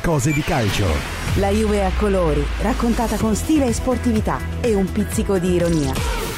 cose di calcio. La Juve a colori, raccontata con stile e sportività e un pizzico di ironia.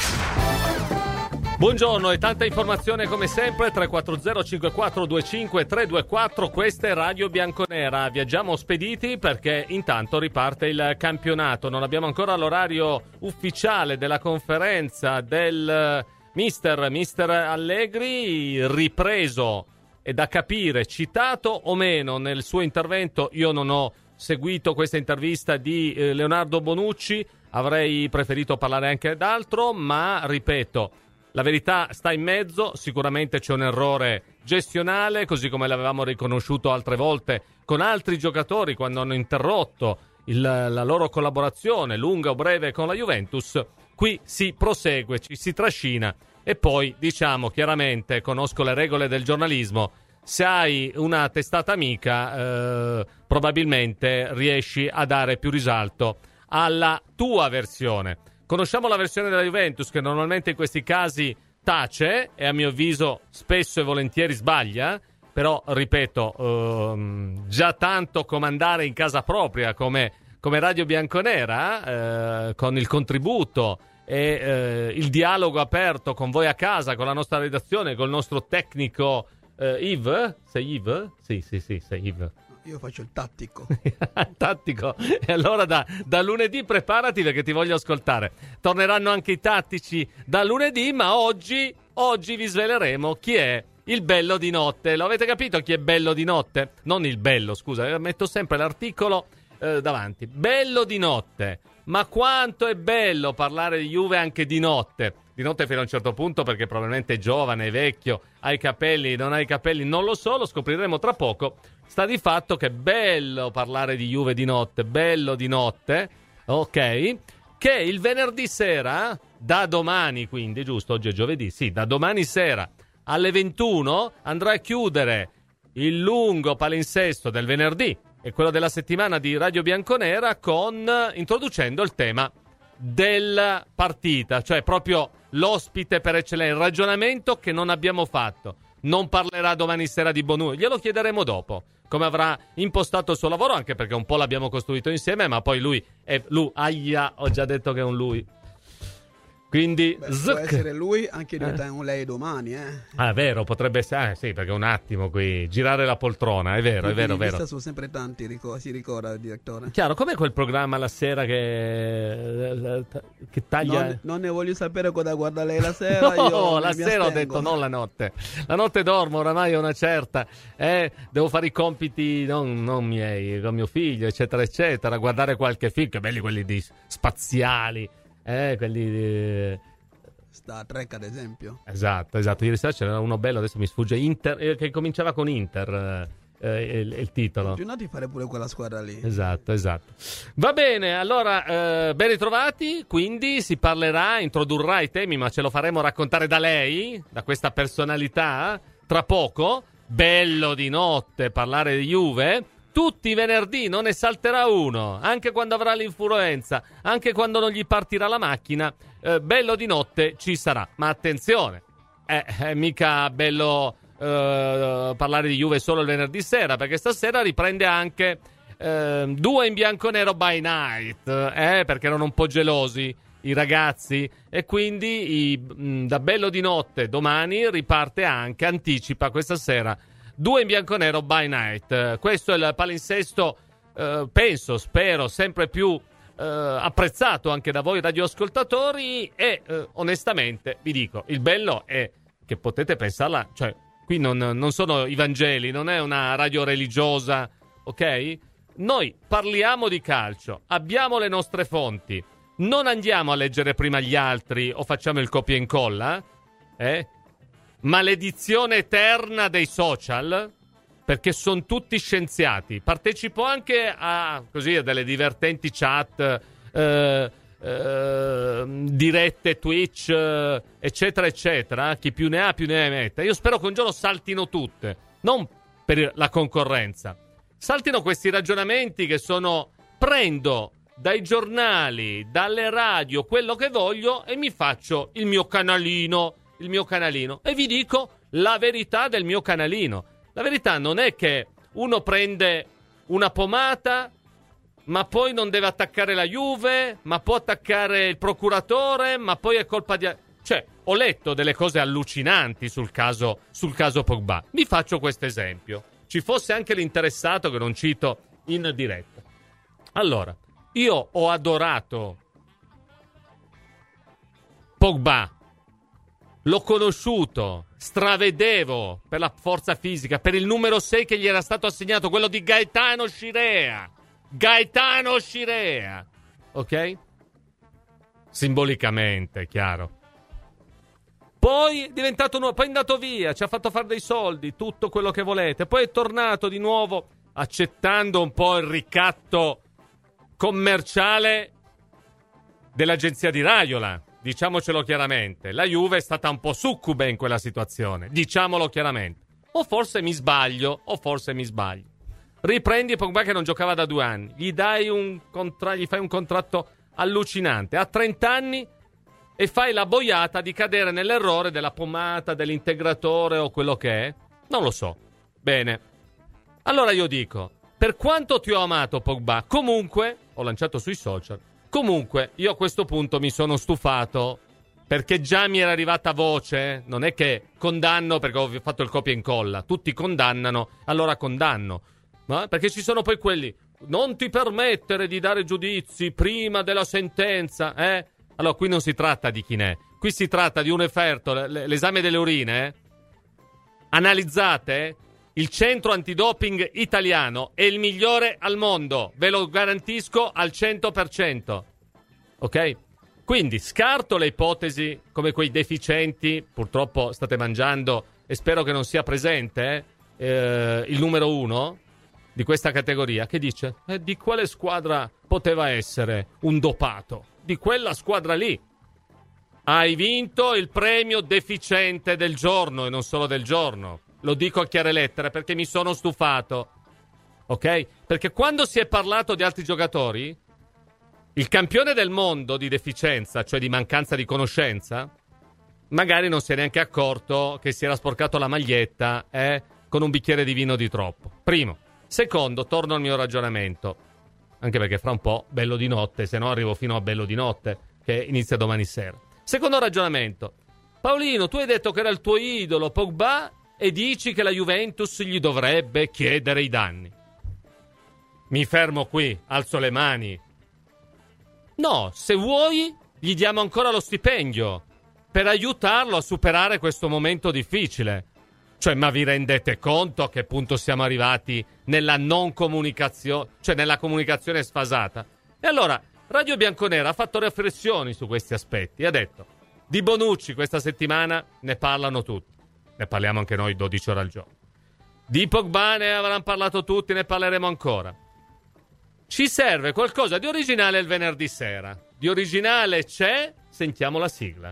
Buongiorno e tanta informazione come sempre. 340 5425 324. Questa è Radio Bianconera. Viaggiamo spediti perché intanto riparte il campionato. Non abbiamo ancora l'orario ufficiale della conferenza del mister Allegri, ripreso e da capire citato o meno nel suo intervento. Io non ho seguito questa intervista di Leonardo Bonucci, avrei preferito parlare anche d'altro, ma ripeto, la verità sta in mezzo. Sicuramente c'è un errore gestionale, così come l'avevamo riconosciuto altre volte con altri giocatori quando hanno interrotto la loro collaborazione, lunga o breve, con la Juventus. Qui si prosegue, ci si trascina e poi, diciamo chiaramente, conosco le regole del giornalismo, se hai una testata amica probabilmente riesci a dare più risalto alla tua versione. Conosciamo la versione della Juventus, che normalmente in questi casi tace e a mio avviso spesso e volentieri sbaglia, però ripeto, già tanto comandare in casa propria come Radio Bianconera, con il contributo e il dialogo aperto con voi a casa, con la nostra redazione, col nostro tecnico Yves. Sei Yves? Sì, sei Yves. Io faccio il tattico. Tattico. E allora da lunedì preparati, perché ti voglio ascoltare. Torneranno anche i tattici da lunedì, ma oggi vi sveleremo chi è il bello di notte. Lo avete capito chi è bello di notte? Non il bello, scusa, metto sempre l'articolo davanti. Bello di notte. Ma quanto è bello parlare di Juve anche di notte. Di notte fino a un certo punto, perché probabilmente è giovane, è vecchio, ha i capelli, non ha i capelli, non lo so, lo scopriremo tra poco. Sta di fatto che è bello parlare di Juve di notte, bello di notte, ok? Che il venerdì sera, da domani quindi, giusto? Oggi è giovedì, sì, da domani sera alle 21 andrà a chiudere il lungo palinsesto del venerdì e quello della settimana di Radio Bianconera introducendo il tema della partita, cioè proprio l'ospite per eccellenza, il ragionamento che non abbiamo fatto. Non parlerà domani sera di Bonucci, glielo chiederemo dopo come avrà impostato il suo lavoro, anche perché un po' l'abbiamo costruito insieme, ma poi lui, ho già detto che è un lui. Quindi può essere lui, anche diventa un lei domani, Ah, è vero, potrebbe essere, sì, perché un attimo qui girare la poltrona, è vero. Sono sempre tanti, si ricorda il direttore. Chiaro, com'è quel programma la sera che taglia? Non ne voglio sapere cosa guarda lei la sera. No, la sera ho detto, non la notte. La notte dormo oramai è una certa, devo fare i compiti non miei, con mio figlio, eccetera eccetera, guardare qualche film, che belli quelli di spaziali. Quelli di Star Trek, ad esempio. Esatto. Ieri sera c'era uno bello, adesso mi sfugge, Inter, che cominciava con Inter, il titolo. Continuate a fare pure quella squadra lì. Esatto. Va bene, allora, ben ritrovati. Quindi si parlerà, introdurrà i temi, ma ce lo faremo raccontare da lei, da questa personalità, tra poco. Bello di notte parlare di Juve. Tutti i venerdì, non ne salterà uno, anche quando avrà l'influenza, anche quando non gli partirà la macchina, bello di notte ci sarà. Ma attenzione, è mica bello parlare di Juve solo il venerdì sera, perché stasera riprende anche 2 in bianconero by night, perché erano un po' gelosi i ragazzi, e quindi da bello di notte domani riparte anche, anticipa questa sera, 2 in bianconero by night. Questo è il palinsesto, spero, sempre più apprezzato anche da voi radioascoltatori e onestamente vi dico, il bello è che potete pensarla, cioè qui non sono i Vangeli, non è una radio religiosa, ok? Noi parliamo di calcio, abbiamo le nostre fonti, non andiamo a leggere prima gli altri o facciamo il copia e incolla, maledizione eterna dei social, perché sono tutti scienziati. Partecipo anche a delle divertenti chat, dirette Twitch, eccetera eccetera. Chi più ne ha più ne metta. Io spero che un giorno saltino tutte, non per la concorrenza, saltino questi ragionamenti che prendo dai giornali, dalle radio, quello che voglio, e mi faccio il mio canalino, e vi dico la verità del mio canalino. La verità non è che uno prende una pomata, ma poi non deve attaccare la Juve, ma può attaccare il procuratore, ma poi è colpa di... Cioè, ho letto delle cose allucinanti sul caso Pogba. Vi faccio questo esempio. Ci fosse anche l'interessato che non cito in diretta. Allora, io ho adorato Pogba. L'ho conosciuto, stravedevo per la forza fisica, per il numero 6 che gli era stato assegnato, quello di Gaetano Scirea. Ok? Simbolicamente, chiaro. Poi è diventato nuovo, poi è andato via, ci ha fatto fare dei soldi, tutto quello che volete. Poi è tornato di nuovo accettando un po' il ricatto commerciale dell'agenzia di Raiola. Diciamocelo chiaramente, la Juve è stata un po' succube in quella situazione, diciamolo chiaramente. O forse mi sbaglio. Riprendi Pogba che non giocava da 2 anni, gli fai un contratto allucinante, a 30 anni, e fai la boiata di cadere nell'errore della pomata, dell'integratore o quello che è. Non lo so. Bene. Allora io dico, per quanto ti ho amato Pogba, comunque, ho lanciato sui social, comunque io a questo punto mi sono stufato, perché già mi era arrivata voce, non è che condanno perché ho fatto il copia e incolla, tutti condannano, allora condanno. Perché ci sono poi quelli, non ti permettere di dare giudizi prima della sentenza, Allora qui non si tratta di chi ne è, qui si tratta di un referto, l'esame delle urine, analizzate, il centro antidoping italiano è il migliore al mondo, ve lo garantisco al 100%, ok? Quindi scarto le ipotesi come quei deficienti, purtroppo state mangiando e spero che non sia presente il numero 1 di questa categoria, che dice di quale squadra poteva essere un dopato? Di quella squadra lì. Hai vinto il premio deficiente del giorno e non solo del giorno. Lo dico a chiare lettere perché mi sono stufato. Ok? Perché quando si è parlato di altri giocatori, il campione del mondo di deficienza, cioè di mancanza di conoscenza, magari non si è neanche accorto che si era sporcato la maglietta con un bicchiere di vino di troppo. Primo. Secondo, torno al mio ragionamento, anche perché fra un po' bello di notte, se no arrivo fino a bello di notte, che inizia domani sera. Secondo ragionamento, Paolino, tu hai detto che era il tuo idolo Pogba e dici che la Juventus gli dovrebbe chiedere i danni. Mi fermo qui, alzo le mani. No, se vuoi gli diamo ancora lo stipendio per aiutarlo a superare questo momento difficile. Cioè, ma vi rendete conto a che punto siamo arrivati nella non comunicazione, cioè nella comunicazione sfasata? E allora, Radio Bianconera ha fatto riflessioni su questi aspetti e ha detto, di Bonucci questa settimana ne parlano tutti, ne parliamo anche noi 12 ore al giorno. Di Pogba ne avranno parlato tutti, ne parleremo ancora. Ci serve qualcosa di originale il venerdì sera. Di originale c'è, sentiamo la sigla.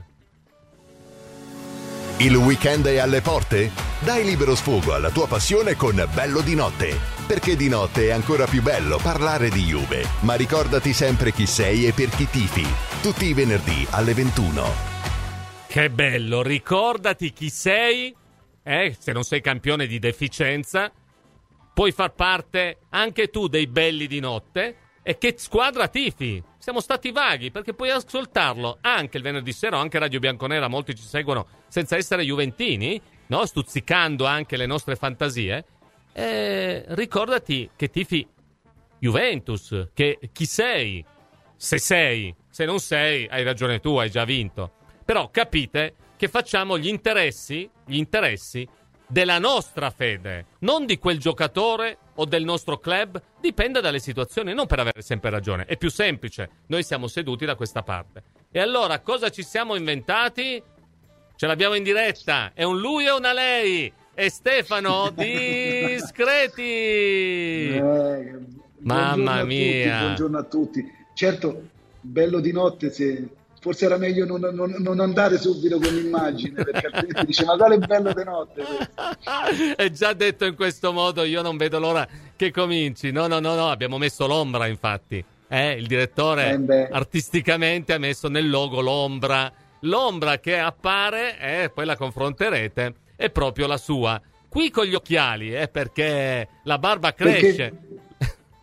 Il weekend è alle porte? Dai libero sfogo alla tua passione con Bello di Notte. Perché di notte è ancora più bello parlare di Juve. Ma ricordati sempre chi sei e per chi tifi. Tutti i venerdì alle 21. Che bello, ricordati chi sei. Se non sei campione di deficienza, puoi far parte anche tu dei belli di notte. E che squadra tifi? Siamo stati vaghi, perché puoi ascoltarlo anche il venerdì sera, o anche Radio Bianconera, molti ci seguono senza essere juventini, no? Stuzzicando anche le nostre fantasie. Ricordati che tifi Juventus, che chi sei, se non sei, hai ragione tu, hai già vinto. Però capite che facciamo gli interessi della nostra fede, non di quel giocatore o del nostro club, dipende dalle situazioni, non per avere sempre ragione. È più semplice, noi siamo seduti da questa parte. E allora cosa ci siamo inventati? Ce l'abbiamo in diretta, è un lui e una lei, è Stefano Discreti. Mamma mia. Buongiorno a tutti. Certo, bello di notte, forse era meglio non andare subito con l'immagine, perché altrimenti dice, ma quale bello di notte. È già detto in questo modo, io non vedo l'ora che cominci. No, abbiamo messo l'ombra, infatti. Il direttore artisticamente ha messo nel logo l'ombra che appare, poi la confronterete, è proprio la sua. Qui con gli occhiali, perché la barba cresce.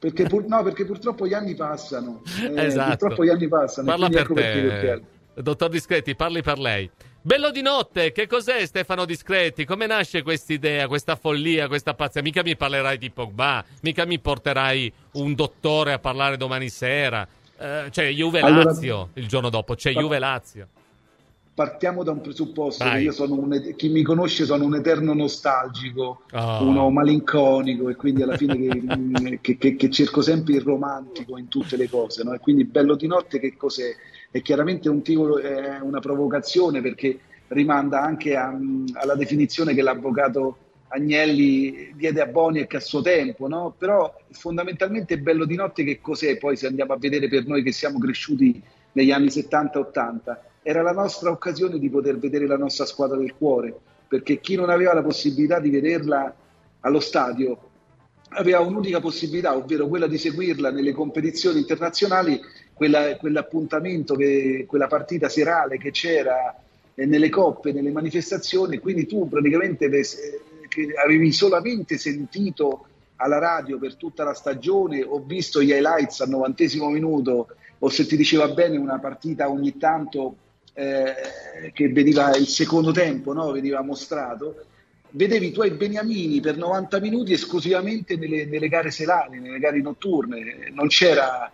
Perché, perché purtroppo gli anni passano. Esatto. Purtroppo gli anni passano. Parla per ecco te, dottor Discretti, parli per lei. Bello di notte, che cos'è Stefano Discretti? Come nasce quest'idea, questa follia, questa pazzia? Mica mi parlerai di Pogba, mica mi porterai un dottore a parlare domani sera. C'è Juve-Lazio il giorno dopo, c'è Juve-Lazio. Partiamo da un presupposto, che io sono chi mi conosce sono un eterno nostalgico, uno malinconico, e quindi alla fine che cerco sempre il romantico in tutte le cose, no? E quindi Bello di notte che cos'è? È chiaramente è una provocazione, perché rimanda anche alla definizione che l'avvocato Agnelli diede a Boniek a suo tempo, no? Però fondamentalmente Bello di notte che cos'è? Poi se andiamo a vedere per noi che siamo cresciuti negli anni 70-80, era la nostra occasione di poter vedere la nostra squadra del cuore, perché chi non aveva la possibilità di vederla allo stadio aveva un'unica possibilità, ovvero quella di seguirla nelle competizioni internazionali, quell'appuntamento, quella partita serale che c'era nelle coppe, nelle manifestazioni. Quindi tu praticamente che avevi solamente sentito alla radio per tutta la stagione, o visto gli highlights al 90° minuto, o se ti diceva bene una partita ogni tanto che veniva il secondo tempo, no? Veniva mostrato, vedevi i tuoi beniamini per 90 minuti esclusivamente nelle gare serali, nelle gare notturne. Non c'era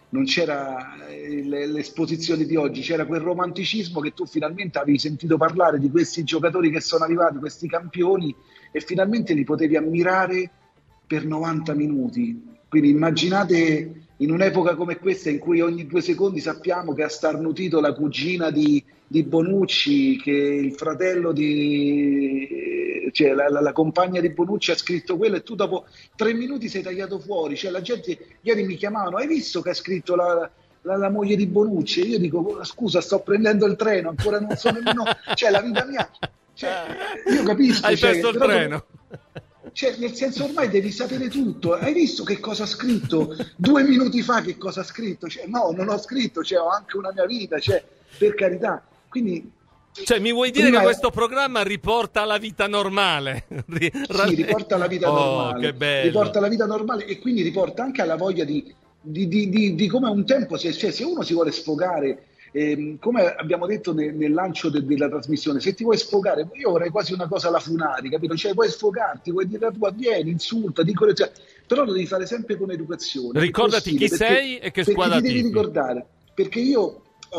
l'esposizione di oggi, c'era quel romanticismo che tu finalmente avevi sentito parlare di questi giocatori che sono arrivati, questi campioni, e finalmente li potevi ammirare per 90 minuti. Quindi immaginate in un'epoca come questa, in cui ogni 2 secondi sappiamo che ha starnutito la cugina di Bonucci, che il fratello cioè la compagna di Bonucci ha scritto quello, e tu dopo 3 minuti sei tagliato fuori. Cioè la gente ieri mi chiamavano: hai visto che ha scritto la moglie di Bonucci? E io dico: scusa, sto prendendo il treno, ancora non so nemmeno, cioè la vita mia, cioè, io capisco, hai perso il treno. Cioè, nel senso, ormai devi sapere tutto. Hai visto che cosa ha scritto 2 minuti fa? Che cosa ha scritto? Cioè, no, non ho scritto, cioè, ho anche una mia vita, cioè, per carità. Quindi, cioè, mi vuoi dire che questo programma riporta alla vita normale? Sì, riporta alla vita normale. Che bello. Riporta alla vita normale, e quindi riporta anche alla voglia di come un tempo, cioè, se uno si vuole sfogare. Come abbiamo detto nel lancio della trasmissione, se ti vuoi sfogare, io vorrei quasi una cosa alla Funari, capito? Cioè, puoi sfogarti, vuoi dire la tua, vieni, insulta, dico, cioè, però lo devi fare sempre con educazione. Ricordati chi sei e che squadra ti tifi. Devi ricordare, perché io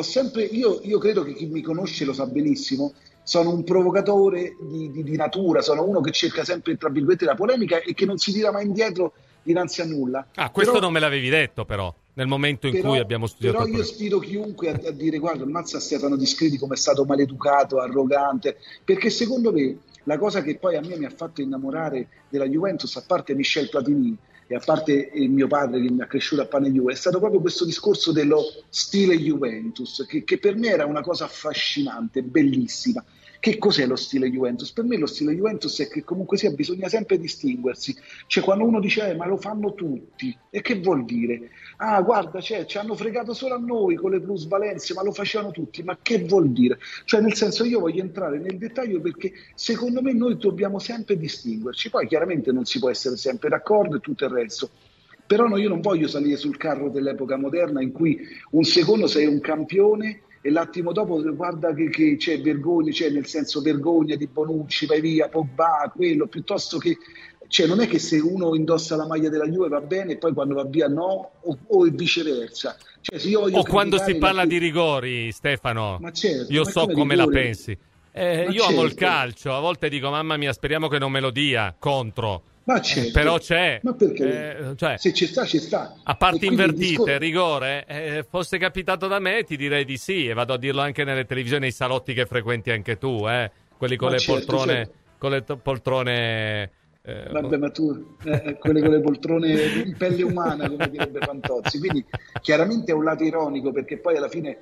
credo che chi mi conosce lo sa benissimo. Sono un provocatore di natura, sono uno che cerca sempre, tra virgolette, la polemica e che non si tira mai indietro dinanzi a nulla. Questo non me l'avevi detto, però, nel momento in cui abbiamo studiato. Però io sfido chiunque a dire: guarda, ammazza Stefano Discretti come è stato maleducato, arrogante, perché secondo me la cosa che poi a me mi ha fatto innamorare della Juventus, a parte Michel Platini e a parte il mio padre che mi ha cresciuto a pane Juve, è stato proprio questo discorso dello stile Juventus, che per me era una cosa affascinante, bellissima. Che cos'è lo stile Juventus? Per me lo stile Juventus è che comunque sia bisogna sempre distinguersi. Cioè, quando uno dice ma lo fanno tutti, e che vuol dire? Ah, guarda, ci hanno fregato solo a noi con le plusvalenze, ma lo facevano tutti. Ma che vuol dire? Cioè, nel senso, io voglio entrare nel dettaglio, perché secondo me noi dobbiamo sempre distinguerci. Poi chiaramente non si può essere sempre d'accordo e tutto il resto. Però io non voglio salire sul carro dell'epoca moderna in cui un secondo sei un campione e l'attimo dopo guarda che c'è vergogna, cioè nel senso vergogna di Bonucci, vai via, Pogba, quello, piuttosto che, cioè non è che se uno indossa la maglia della Juve va bene e poi quando va via no, o viceversa. Cioè, se io voglio quando si parla di rigori, Stefano, ma certo, io ma so come la pensi. Io amo il certo. calcio, a volte dico mamma mia, speriamo che non me lo dia contro. Ma certo. Però c'è. Ma perché? Cioè, se ci sta, ci sta. A parti invertite, rigore, fosse capitato da me ti direi di sì, e vado a dirlo anche nelle televisioni, nei salotti che frequenti anche tu, quelli con le poltrone, certo. Con le poltrone. Vabbè, ma tu, quelle con le poltrone in pelle umana, come direbbe Fantozzi. Quindi chiaramente è un lato ironico, perché poi alla fine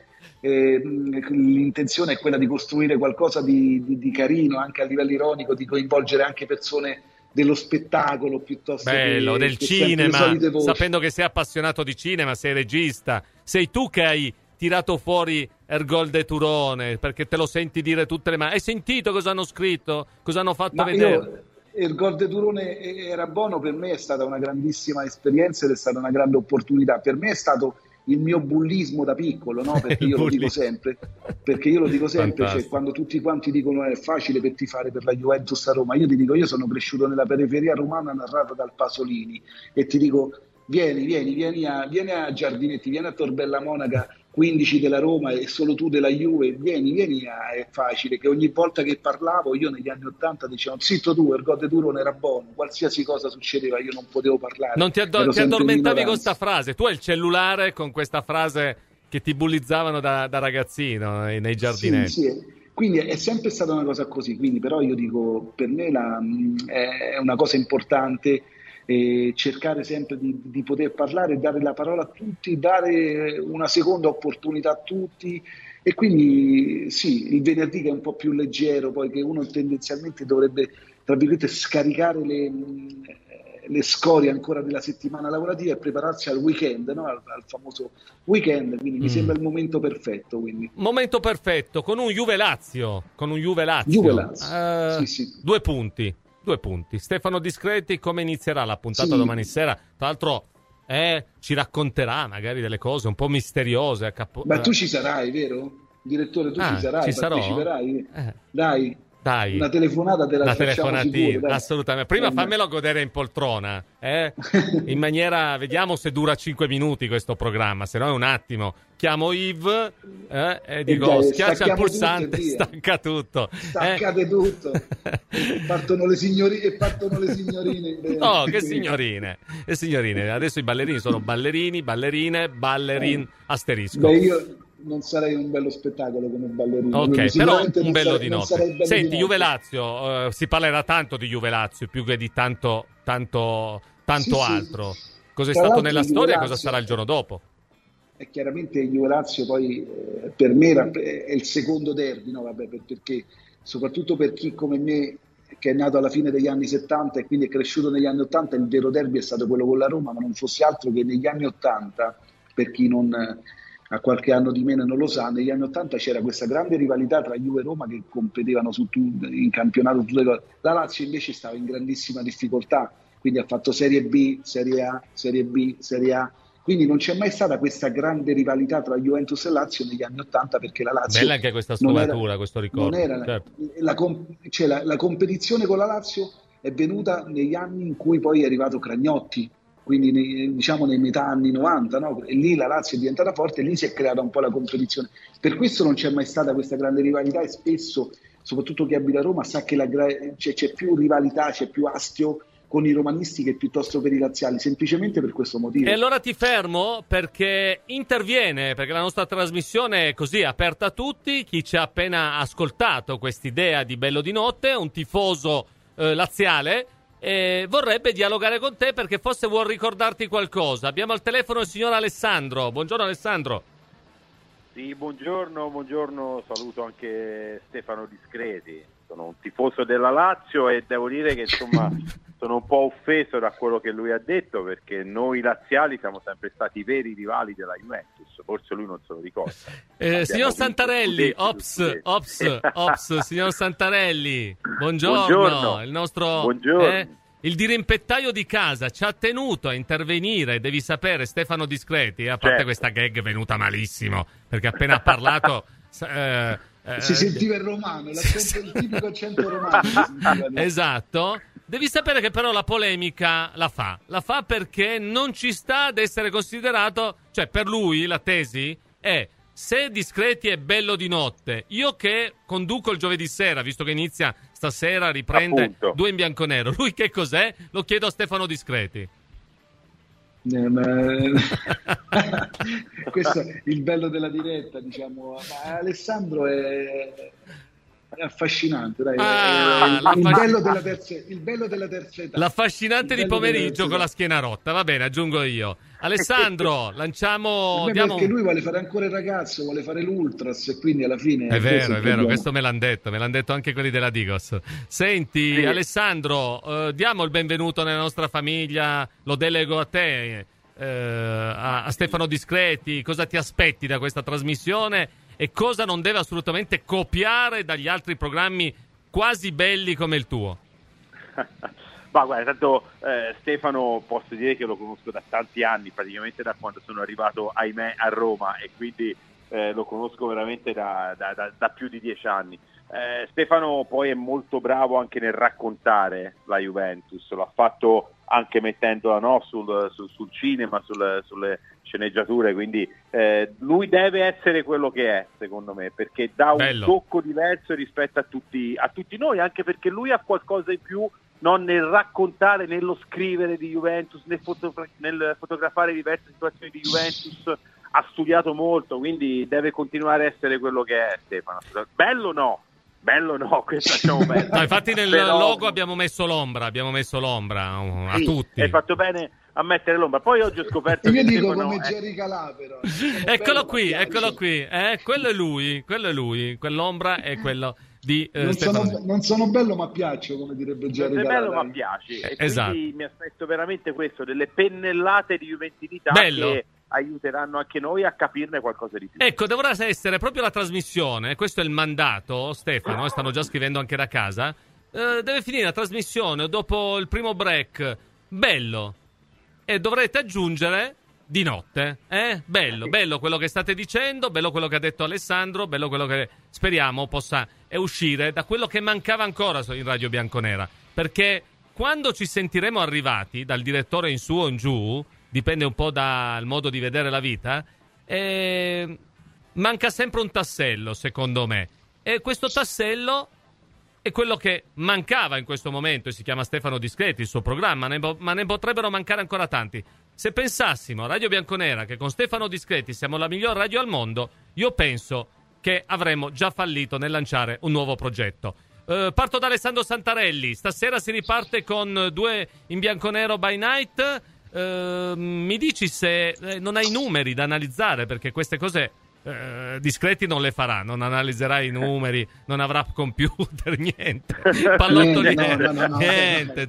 l'intenzione è quella di costruire qualcosa di carino, anche a livello ironico, di coinvolgere anche persone dello spettacolo piuttosto bello, del che cinema, sapendo che sei appassionato di cinema, sei regista, sei tu che hai tirato fuori Ergol de Turone, perché te lo senti dire tutte le mani. Hai sentito cosa hanno scritto? Cosa hanno fatto vedere? il gol di Turone era buono, per me è stata una grandissima esperienza ed è stata una grande opportunità. Per me è stato il mio bullismo da piccolo, no? Perché io lo dico sempre, cioè, quando tutti quanti dicono è facile per tifare per la Juventus a Roma, io ti dico, io sono cresciuto nella periferia romana narrata dal Pasolini e ti dico vieni a Giardinetti, vieni a Torbella Monaca 15 della Roma e solo tu della Juve, vieni è facile, che ogni volta che parlavo io negli anni 80 dicevo zitto tu, il gol di Turone era buono, qualsiasi cosa succedeva io non potevo parlare. Non ti addormentavi con questa frase, tu hai il cellulare con questa frase che ti bullizzavano da ragazzino nei giardinetti. Sì. Quindi è sempre stata una cosa così, quindi però io dico, per me è una cosa importante cercare sempre di poter parlare, dare la parola a tutti, dare una seconda opportunità a tutti, e quindi sì, il venerdì che è un po' più leggero, poi che uno tendenzialmente dovrebbe, tra virgolette, scaricare le scorie ancora della settimana lavorativa e prepararsi al weekend, no? al famoso weekend, quindi mi sembra il momento perfetto. Quindi. Momento perfetto, con un Juve-Lazio. Sì. 2 punti. Stefano Discreti, come inizierà la puntata domani sera? Tra l'altro ci racconterà magari delle cose un po' misteriose. Ma tu ci sarai, vero? Direttore, tu ci sarai, parteciperai? Dai, una telefonata te la facciamo sicuro, assolutamente. Prima fammelo godere in poltrona, in maniera, vediamo se dura 5 minuti questo programma, se no è un attimo. Chiamo Yves e dico schiaccia il pulsante, stacca tutto. Staccate tutto. Partono le signorine. No, che signorine. Adesso i ballerini sono ballerin asterisco. Beh, io non sarei un bello spettacolo come ballerino. Ok, però un bello di notte. Senti, Juve-Lazio, si parlerà tanto di Juve-Lazio più che di tanto altro. Cosa è stato nella storia e cosa sarà il giorno dopo? E chiaramente Juve-Lazio poi per me è il secondo derby, no? Perché soprattutto per chi come me che è nato alla fine degli anni 70 e quindi è cresciuto negli anni 80, il vero derby è stato quello con la Roma, ma non fosse altro che negli anni 80, per chi non ha qualche anno di meno e non lo sa, negli anni 80 c'era questa grande rivalità tra Juve e Roma che competevano in campionato tutte le cose. La Lazio invece stava in grandissima difficoltà, quindi ha fatto Serie B, Serie A, Serie B, Serie A, quindi non c'è mai stata questa grande rivalità tra Juventus e Lazio negli anni 80, perché la Lazio bella anche questa sfumatura, questo ricordo. Certo. La competizione con la Lazio è venuta negli anni in cui poi è arrivato Cragnotti, quindi nei metà anni 90, no? E lì la Lazio è diventata forte e lì si è creata un po' la competizione. Per questo non c'è mai stata questa grande rivalità e spesso, soprattutto chi abita a Roma, sa che c'è più rivalità, c'è più astio con i romanisti che piuttosto per i laziali, semplicemente per questo motivo. E allora ti fermo perché interviene, perché la nostra trasmissione è così aperta a tutti. Chi ci ha appena ascoltato quest'idea di Bello di Notte, un tifoso laziale, vorrebbe dialogare con te perché forse vuol ricordarti qualcosa. Abbiamo al telefono il signor Alessandro. Buongiorno Alessandro. Sì, buongiorno, saluto anche Stefano Discreti. Sono un tifoso della Lazio e devo dire che insomma sono un po' offeso da quello che lui ha detto, perché noi laziali siamo sempre stati i veri rivali della Juventus, forse lui non se lo ricorda. Signor Santarelli, ops, signor Santarelli, buongiorno. Il nostro buongiorno. Il dirimpettaio di casa ci ha tenuto a intervenire, devi sapere, Stefano Discreti, a parte questa gag venuta malissimo, perché appena ha parlato si sentiva il romano, il tipico accento romano. Esatto. Devi sapere che però la polemica la fa perché non ci sta ad essere considerato, cioè per lui la tesi è: se Discreti è bello di notte, io che conduco il giovedì sera, visto che inizia stasera, riprende appunto 2 in bianco nero, lui che cos'è? Lo chiedo a Stefano Discreti. Questo è il bello della diretta, diciamo. Ma Alessandro è affascinante, dai. Il bello della terza età. L'affascinante di pomeriggio con la schiena rotta, va bene, aggiungo io. Alessandro, lanciamo... Perché lui vuole fare ancora il ragazzo, vuole fare l'ultras e quindi alla fine... È vero, questo me l'hanno detto anche quelli della Digos. Senti, sì. Alessandro, diamo il benvenuto nella nostra famiglia, lo delego a te, a Stefano Discreti. Cosa ti aspetti da questa trasmissione e cosa non deve assolutamente copiare dagli altri programmi quasi belli come il tuo? Ma guarda, tanto Stefano posso dire che lo conosco da tanti anni, praticamente da quando sono arrivato, ahimè, a Roma, e quindi lo conosco veramente da più di 10 anni. Stefano poi è molto bravo anche nel raccontare la Juventus, l'ha fatto anche mettendola sul cinema, sulle sceneggiature, quindi lui deve essere quello che è, secondo me, perché dà un tocco diverso rispetto a tutti noi, anche perché lui ha qualcosa in più, non nel raccontare, nello scrivere di Juventus, nel fotografare diverse situazioni di Juventus. Ha studiato molto, quindi deve continuare a essere quello che è Stefano. Bello no, questo facciamo bene. No, infatti nel logo abbiamo messo l'ombra a tutti. Hai fatto bene a mettere l'ombra. Poi oggi ho scoperto che dico Stefano come Jerry Calà, però. Eccolo qui. Quello è lui. Quell'ombra è quello di non sono bello ma piaccio, come direbbe Jerry Calà. Non è bello ma piaci. E esatto. Quindi mi aspetto veramente questo, delle pennellate di juventinità che aiuteranno anche noi a capirne qualcosa di più. Ecco, dovrà essere proprio la trasmissione, questo è il mandato, Stefano, stanno già scrivendo anche da casa, deve finire la trasmissione dopo il primo break, bello, e dovrete aggiungere di notte, bello quello che state dicendo, bello quello che ha detto Alessandro, bello quello che speriamo possa uscire da quello che mancava ancora in Radio Bianconera, perché quando ci sentiremo arrivati dal direttore in su o in giù, dipende un po' dal modo di vedere la vita, manca sempre un tassello, secondo me. E questo tassello è quello che mancava in questo momento, e si chiama Stefano Discreti, il suo programma, ma ne potrebbero mancare ancora tanti. Se pensassimo a Radio Bianconera che con Stefano Discreti siamo la miglior radio al mondo, io penso che avremmo già fallito nel lanciare un nuovo progetto. Parto da Alessandro Santarelli. Stasera si riparte con 2 in bianconero by night. Mi dici se non hai numeri da analizzare, perché queste cose Discreti non le farà, non analizzerà i numeri, non avrà computer, niente, pallottoli, niente,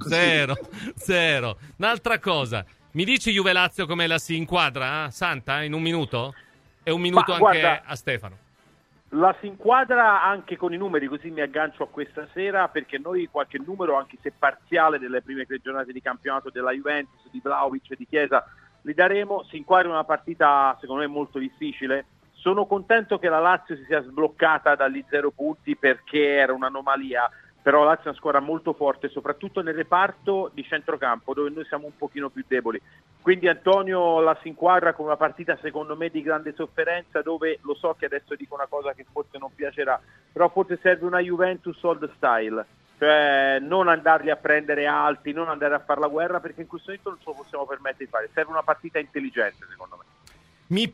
zero. Un'altra cosa, mi dici Juve Lazio come la si inquadra, Santa, in un minuto? E un minuto anche guarda, a Stefano. La si inquadra anche con i numeri, così mi aggancio a questa sera, perché noi qualche numero, anche se parziale, delle prime 3 giornate di campionato della Juventus, di Vlahovic e di Chiesa, li daremo. Si inquadra una partita secondo me molto difficile. Sono contento che la Lazio si sia sbloccata dagli 0 punti, perché era un'anomalia, però la Lazio è una squadra molto forte, soprattutto nel reparto di centrocampo, dove noi siamo un pochino più deboli. Quindi Antonio la si inquadra con una partita secondo me di grande sofferenza, dove lo so che adesso dico una cosa che forse non piacerà, però forse serve una Juventus old style, cioè non andarli a prendere alti, non andare a fare la guerra, perché in questo momento non ce lo possiamo permettere di fare. Serve una partita intelligente, secondo me. Mi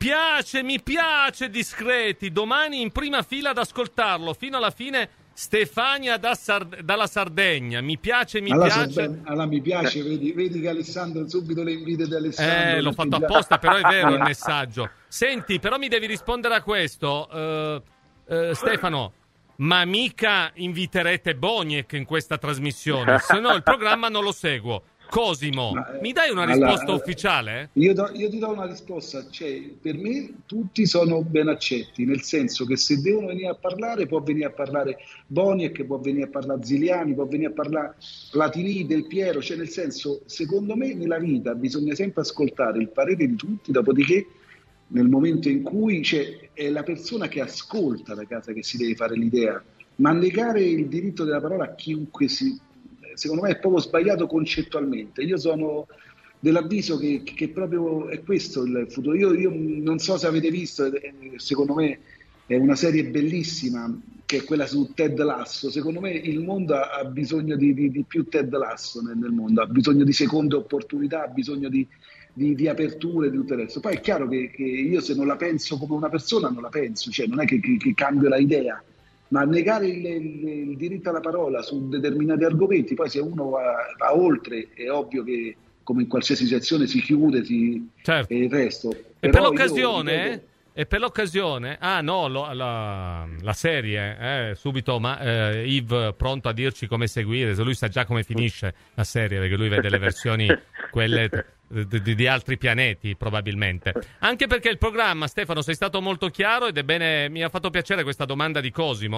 piace Discreti, domani in prima fila ad ascoltarlo fino alla fine. Stefania dalla Sardegna, mi piace. Mi piace, vedi che Alessandro subito le invite di Alessandro. L'ho fatto apposta, però è vero il messaggio. Senti, però mi devi rispondere a questo, Stefano, ma mica inviterete Boniek in questa trasmissione, se no il programma non lo seguo. Cosimo, mi dai una risposta ufficiale? Io ti do una risposta, cioè, per me tutti sono ben accetti, nel senso che se devono venire a parlare, può venire a parlare Boniek, può venire a parlare Ziliani, può venire a parlare Platini, Del Piero, cioè nel senso, secondo me nella vita bisogna sempre ascoltare il parere di tutti, dopodiché nel momento in cui è la persona che ascolta da casa che si deve fare l'idea, ma negare il diritto della parola a chiunque secondo me è proprio sbagliato concettualmente. Io sono dell'avviso che proprio è questo il futuro. Io non so se avete visto, secondo me è una serie bellissima, che è quella su Ted Lasso. Secondo me il mondo ha bisogno di più Ted Lasso nel mondo, ha bisogno di seconde opportunità, ha bisogno di aperture, di tutto il resto. Poi è chiaro che io se non la penso come una persona non la penso, cioè non è che cambio la idea, ma negare il diritto alla parola su determinati argomenti, poi se uno va oltre è ovvio che come in qualsiasi situazione si chiude certo. E il resto. E per l'occasione... E per l'occasione, la serie, subito, ma Yves pronto a dirci come seguire, se lui sa già come finisce la serie, perché lui vede le versioni, quelle di altri pianeti, probabilmente. Anche perché il programma, Stefano, sei stato molto chiaro ed è bene, mi ha fatto piacere questa domanda di Cosimo,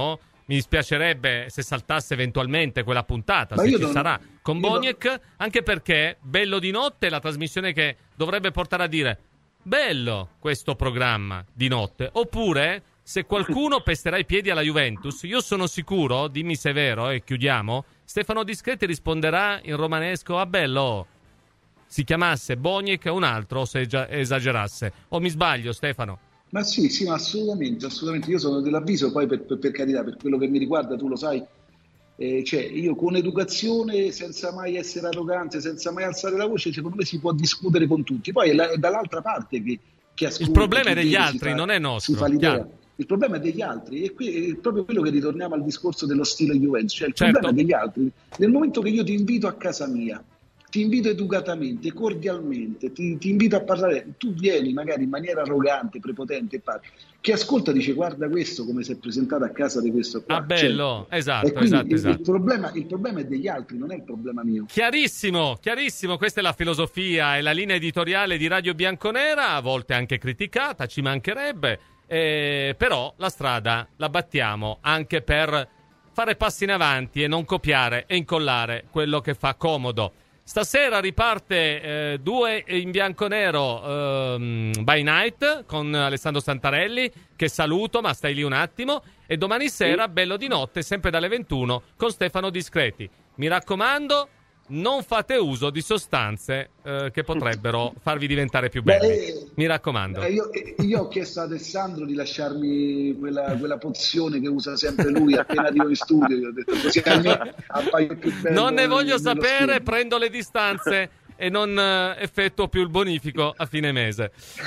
mi dispiacerebbe se saltasse eventualmente quella puntata, ma se ci sarà con Boniek, anche perché Bello di Notte è la trasmissione che dovrebbe portare a dire bello questo programma di notte, oppure se qualcuno pesterà i piedi alla Juventus, io sono sicuro, dimmi se è vero e chiudiamo, Stefano Discreti risponderà in romanesco a bello, si chiamasse Boniek o un altro, se esagerasse. O mi sbaglio, Stefano? Ma sì, ma assolutamente. Io sono dell'avviso, poi per carità, per quello che mi riguarda, tu lo sai, cioè io con educazione, senza mai essere arrogante, senza mai alzare la voce, secondo me si può discutere con tutti. Poi è dall'altra parte che ascolta. Il problema è degli altri, non è nostro. Si fa l'idea. Il problema è degli altri, e qui è proprio quello che ritorniamo al discorso dello stile Juventus, cioè il problema è degli altri. Nel momento che io ti invito a casa mia, ti invito educatamente, cordialmente, ti invito a parlare, tu vieni magari in maniera arrogante, prepotente, chi ascolta dice guarda questo come si è presentato a casa di questo qua. Ah, bello, esatto. Il problema è degli altri, non è il problema mio. Chiarissimo, questa è la filosofia e la linea editoriale di Radio Bianconera, a volte anche criticata, ci mancherebbe, però la strada la battiamo anche per fare passi in avanti e non copiare e incollare quello che fa comodo. Stasera riparte 2 in bianconero by night con Alessandro Santarelli, che saluto ma stai lì un attimo, e domani sera Bello di Notte sempre dalle 21 con Stefano Discreti. Mi raccomando, non fate uso di sostanze che potrebbero farvi diventare più belli. Mi raccomando. Io ho chiesto ad Alessandro di lasciarmi quella pozione che usa sempre lui appena arrivo in studio. Io ho detto così appaio più bello. Non ne voglio sapere, prendo le distanze e non effettuo più il bonifico a fine mese.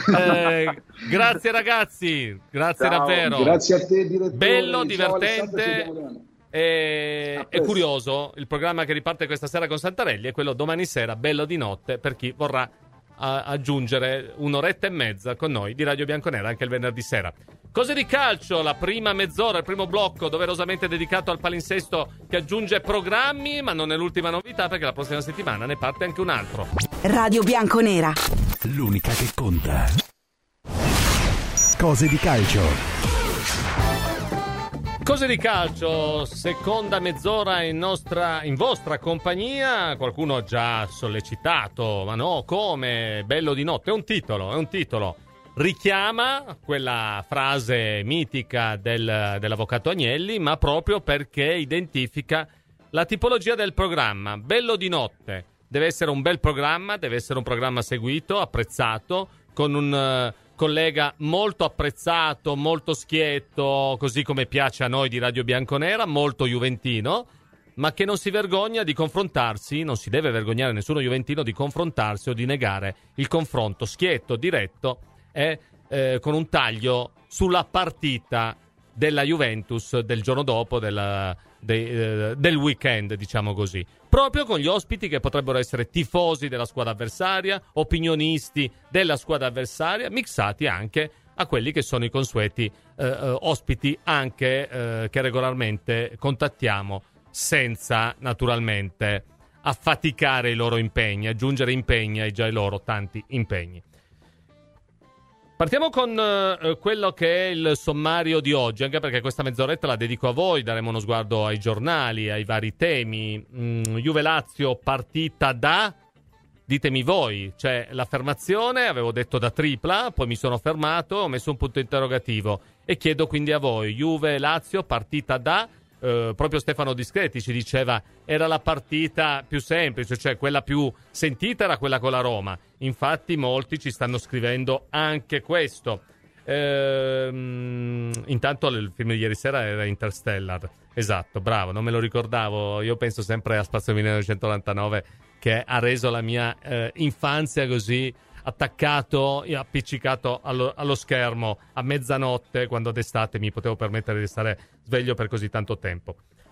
Grazie ragazzi, grazie davvero. Grazie a te, direttore. Bello, divertente. È curioso, il programma che riparte questa sera con Santarelli è quello domani sera, Bello di Notte, per chi vorrà aggiungere un'oretta e mezza con noi di Radio Bianconera anche il venerdì sera. Cose di calcio, la prima mezz'ora, il primo blocco doverosamente dedicato al palinsesto che aggiunge programmi, ma non è l'ultima novità perché la prossima settimana ne parte anche un altro. Radio Bianconera, l'unica che conta. Cose di calcio. Cose di calcio, seconda mezz'ora in vostra compagnia. Qualcuno ha già sollecitato, ma no, come? Bello di Notte, è un titolo. Richiama quella frase mitica dell'avvocato Agnelli, ma proprio perché identifica la tipologia del programma. Bello di Notte deve essere un bel programma, deve essere un programma seguito, apprezzato, con un collega molto apprezzato, molto schietto, così come piace a noi di Radio Bianconera, molto juventino, ma che non si vergogna di confrontarsi, non si deve vergognare nessuno juventino di confrontarsi o di negare il confronto schietto, diretto e con un taglio sulla partita della Juventus del giorno dopo, del weekend, diciamo così. Proprio con gli ospiti che potrebbero essere tifosi della squadra avversaria, opinionisti della squadra avversaria, mixati anche a quelli che sono i consueti ospiti anche che regolarmente contattiamo, senza naturalmente affaticare i loro impegni, aggiungere impegni ai già loro tanti impegni. Partiamo con quello che è il sommario di oggi, anche perché questa mezz'oretta la dedico a voi, daremo uno sguardo ai giornali, ai vari temi. Juve-Lazio partita da... Ditemi voi, c'è l'affermazione, avevo detto da tripla, poi mi sono fermato, ho messo un punto interrogativo e chiedo quindi a voi, Juve-Lazio partita da... proprio Stefano Discreti ci diceva era la partita più semplice, cioè quella più sentita era quella con la Roma. Infatti molti ci stanno scrivendo anche questo. Intanto il film di ieri sera era Interstellar, esatto, bravo, non me lo ricordavo. Io penso sempre a Spazio 1999, che ha reso la mia infanzia così attaccato e appiccicato allo schermo a mezzanotte, quando d'estate mi potevo permettere di stare sveglio per così tanto tempo.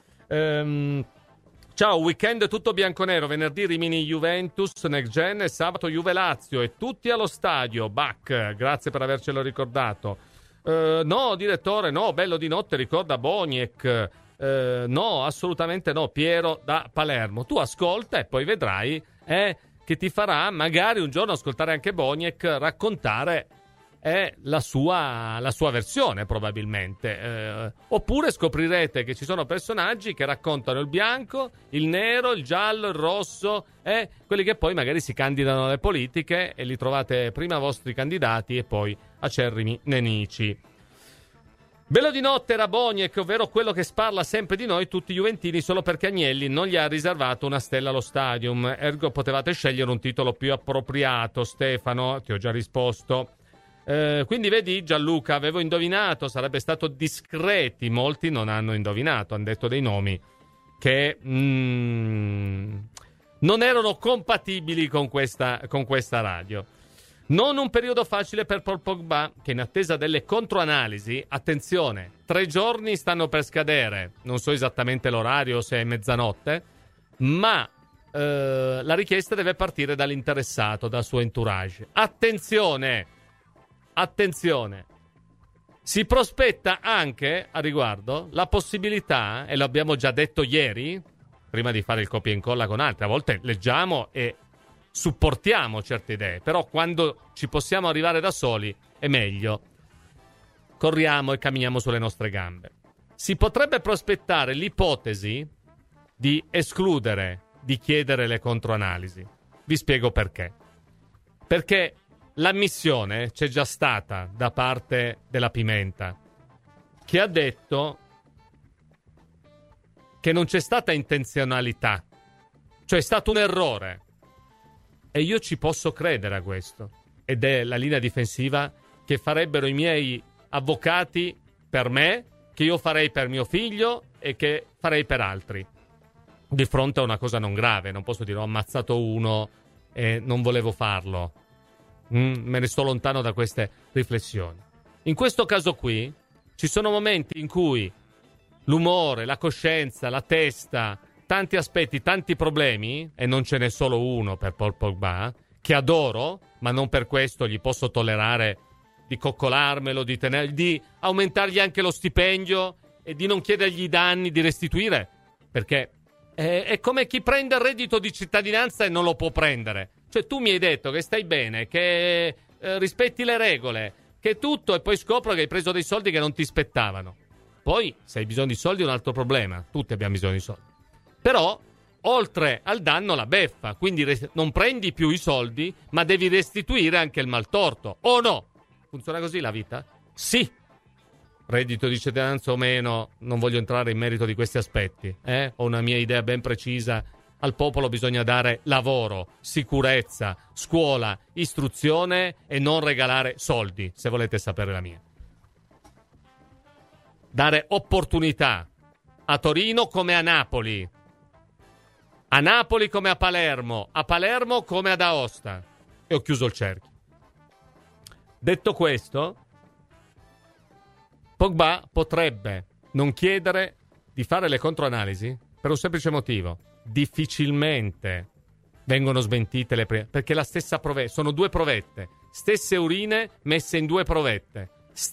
Ciao, weekend tutto bianconero, venerdì Rimini Juventus Next Gen e sabato Juve Lazio e tutti allo stadio. Bach, grazie per avercelo ricordato. No, direttore, no, Bello di Notte ricorda Boniek. No, assolutamente no, Piero da Palermo. Tu ascolta e poi vedrai che ti farà magari un giorno ascoltare anche Boniek raccontare è la sua versione probabilmente, oppure scoprirete che ci sono personaggi che raccontano il bianco, il nero, il giallo, il rosso, quelli che poi magari si candidano alle politiche e li trovate prima vostri candidati e poi acerrimi nemici. Bello di notte era Boniek, ovvero quello che sparla sempre di noi tutti juventini solo perché Agnelli non gli ha riservato una stella allo stadium, ergo potevate scegliere un titolo più appropriato. Stefano, ti ho già risposto. Quindi vedi Gianluca, avevo indovinato, sarebbe stato discreti, molti non hanno indovinato, hanno detto dei nomi che non erano compatibili con questa radio. Non un periodo facile per Paul Pogba, che in attesa delle controanalisi, attenzione, 3 giorni stanno per scadere, non so esattamente l'orario, se è mezzanotte, ma la richiesta deve partire dall'interessato, dal suo entourage. Attenzione, si prospetta anche a riguardo la possibilità, e lo abbiamo già detto ieri, prima di fare il copia e incolla con altri, a volte leggiamo e supportiamo certe idee, però quando ci possiamo arrivare da soli è meglio. Corriamo e camminiamo sulle nostre gambe. Si potrebbe prospettare l'ipotesi di escludere, di chiedere le controanalisi. Vi spiego perché. Perché l'ammissione c'è già stata da parte della Pimenta, che ha detto che non c'è stata intenzionalità, cioè è stato un errore. E io ci posso credere a questo. Ed è la linea difensiva che farebbero i miei avvocati per me, che io farei per mio figlio e che farei per altri. Di fronte a una cosa non grave, non posso dire ho ammazzato uno e non volevo farlo. Me ne sto lontano da queste riflessioni. In questo caso qui ci sono momenti in cui l'umore, la coscienza, la testa, tanti aspetti, tanti problemi, e non ce n'è solo uno per Paul Pogba, che adoro, ma non per questo gli posso tollerare di coccolarmelo, di aumentargli anche lo stipendio e di non chiedergli i danni, di restituire, perché è come chi prende il reddito di cittadinanza e non lo può prendere. Cioè tu mi hai detto che stai bene, che rispetti le regole, che tutto, e poi scopro che hai preso dei soldi che non ti spettavano. Poi, se hai bisogno di soldi è un altro problema, tutti abbiamo bisogno di soldi. Però, oltre al danno, la beffa. Quindi non prendi più i soldi, ma devi restituire anche il maltorto. O no? Funziona così la vita? Sì. Reddito di cittadinanza o meno, non voglio entrare in merito di questi aspetti. Ho una mia idea ben precisa. Al popolo bisogna dare lavoro, sicurezza, scuola, istruzione e non regalare soldi, se volete sapere la mia. Dare opportunità a Torino come a Napoli. A Napoli come a Palermo come ad Aosta. E ho chiuso il cerchio. Detto questo, Pogba potrebbe non chiedere di fare le controanalisi per un semplice motivo. Difficilmente vengono smentite le perché la stessa sono 2 provette. Stesse urine messe in 2 provette.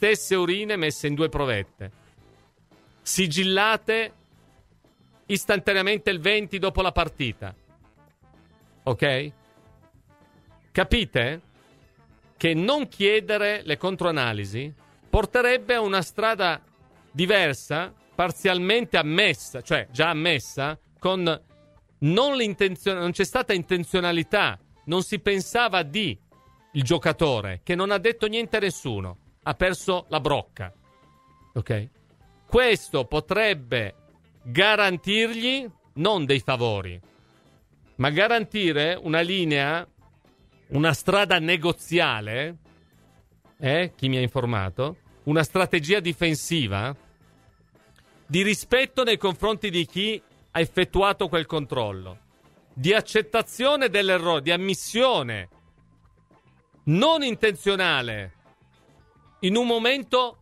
Sigillate istantaneamente il 20 dopo la partita. Ok? Capite che non chiedere le controanalisi porterebbe a una strada diversa, parzialmente ammessa, cioè già ammessa, con non c'è stata intenzionalità, non si pensava il giocatore, che non ha detto niente a nessuno, ha perso la brocca. Ok? Questo potrebbe garantirgli non dei favori, ma garantire una linea, una strada negoziale, chi mi ha informato, una strategia difensiva di rispetto nei confronti di chi ha effettuato quel controllo, di accettazione dell'errore, di ammissione non intenzionale in un momento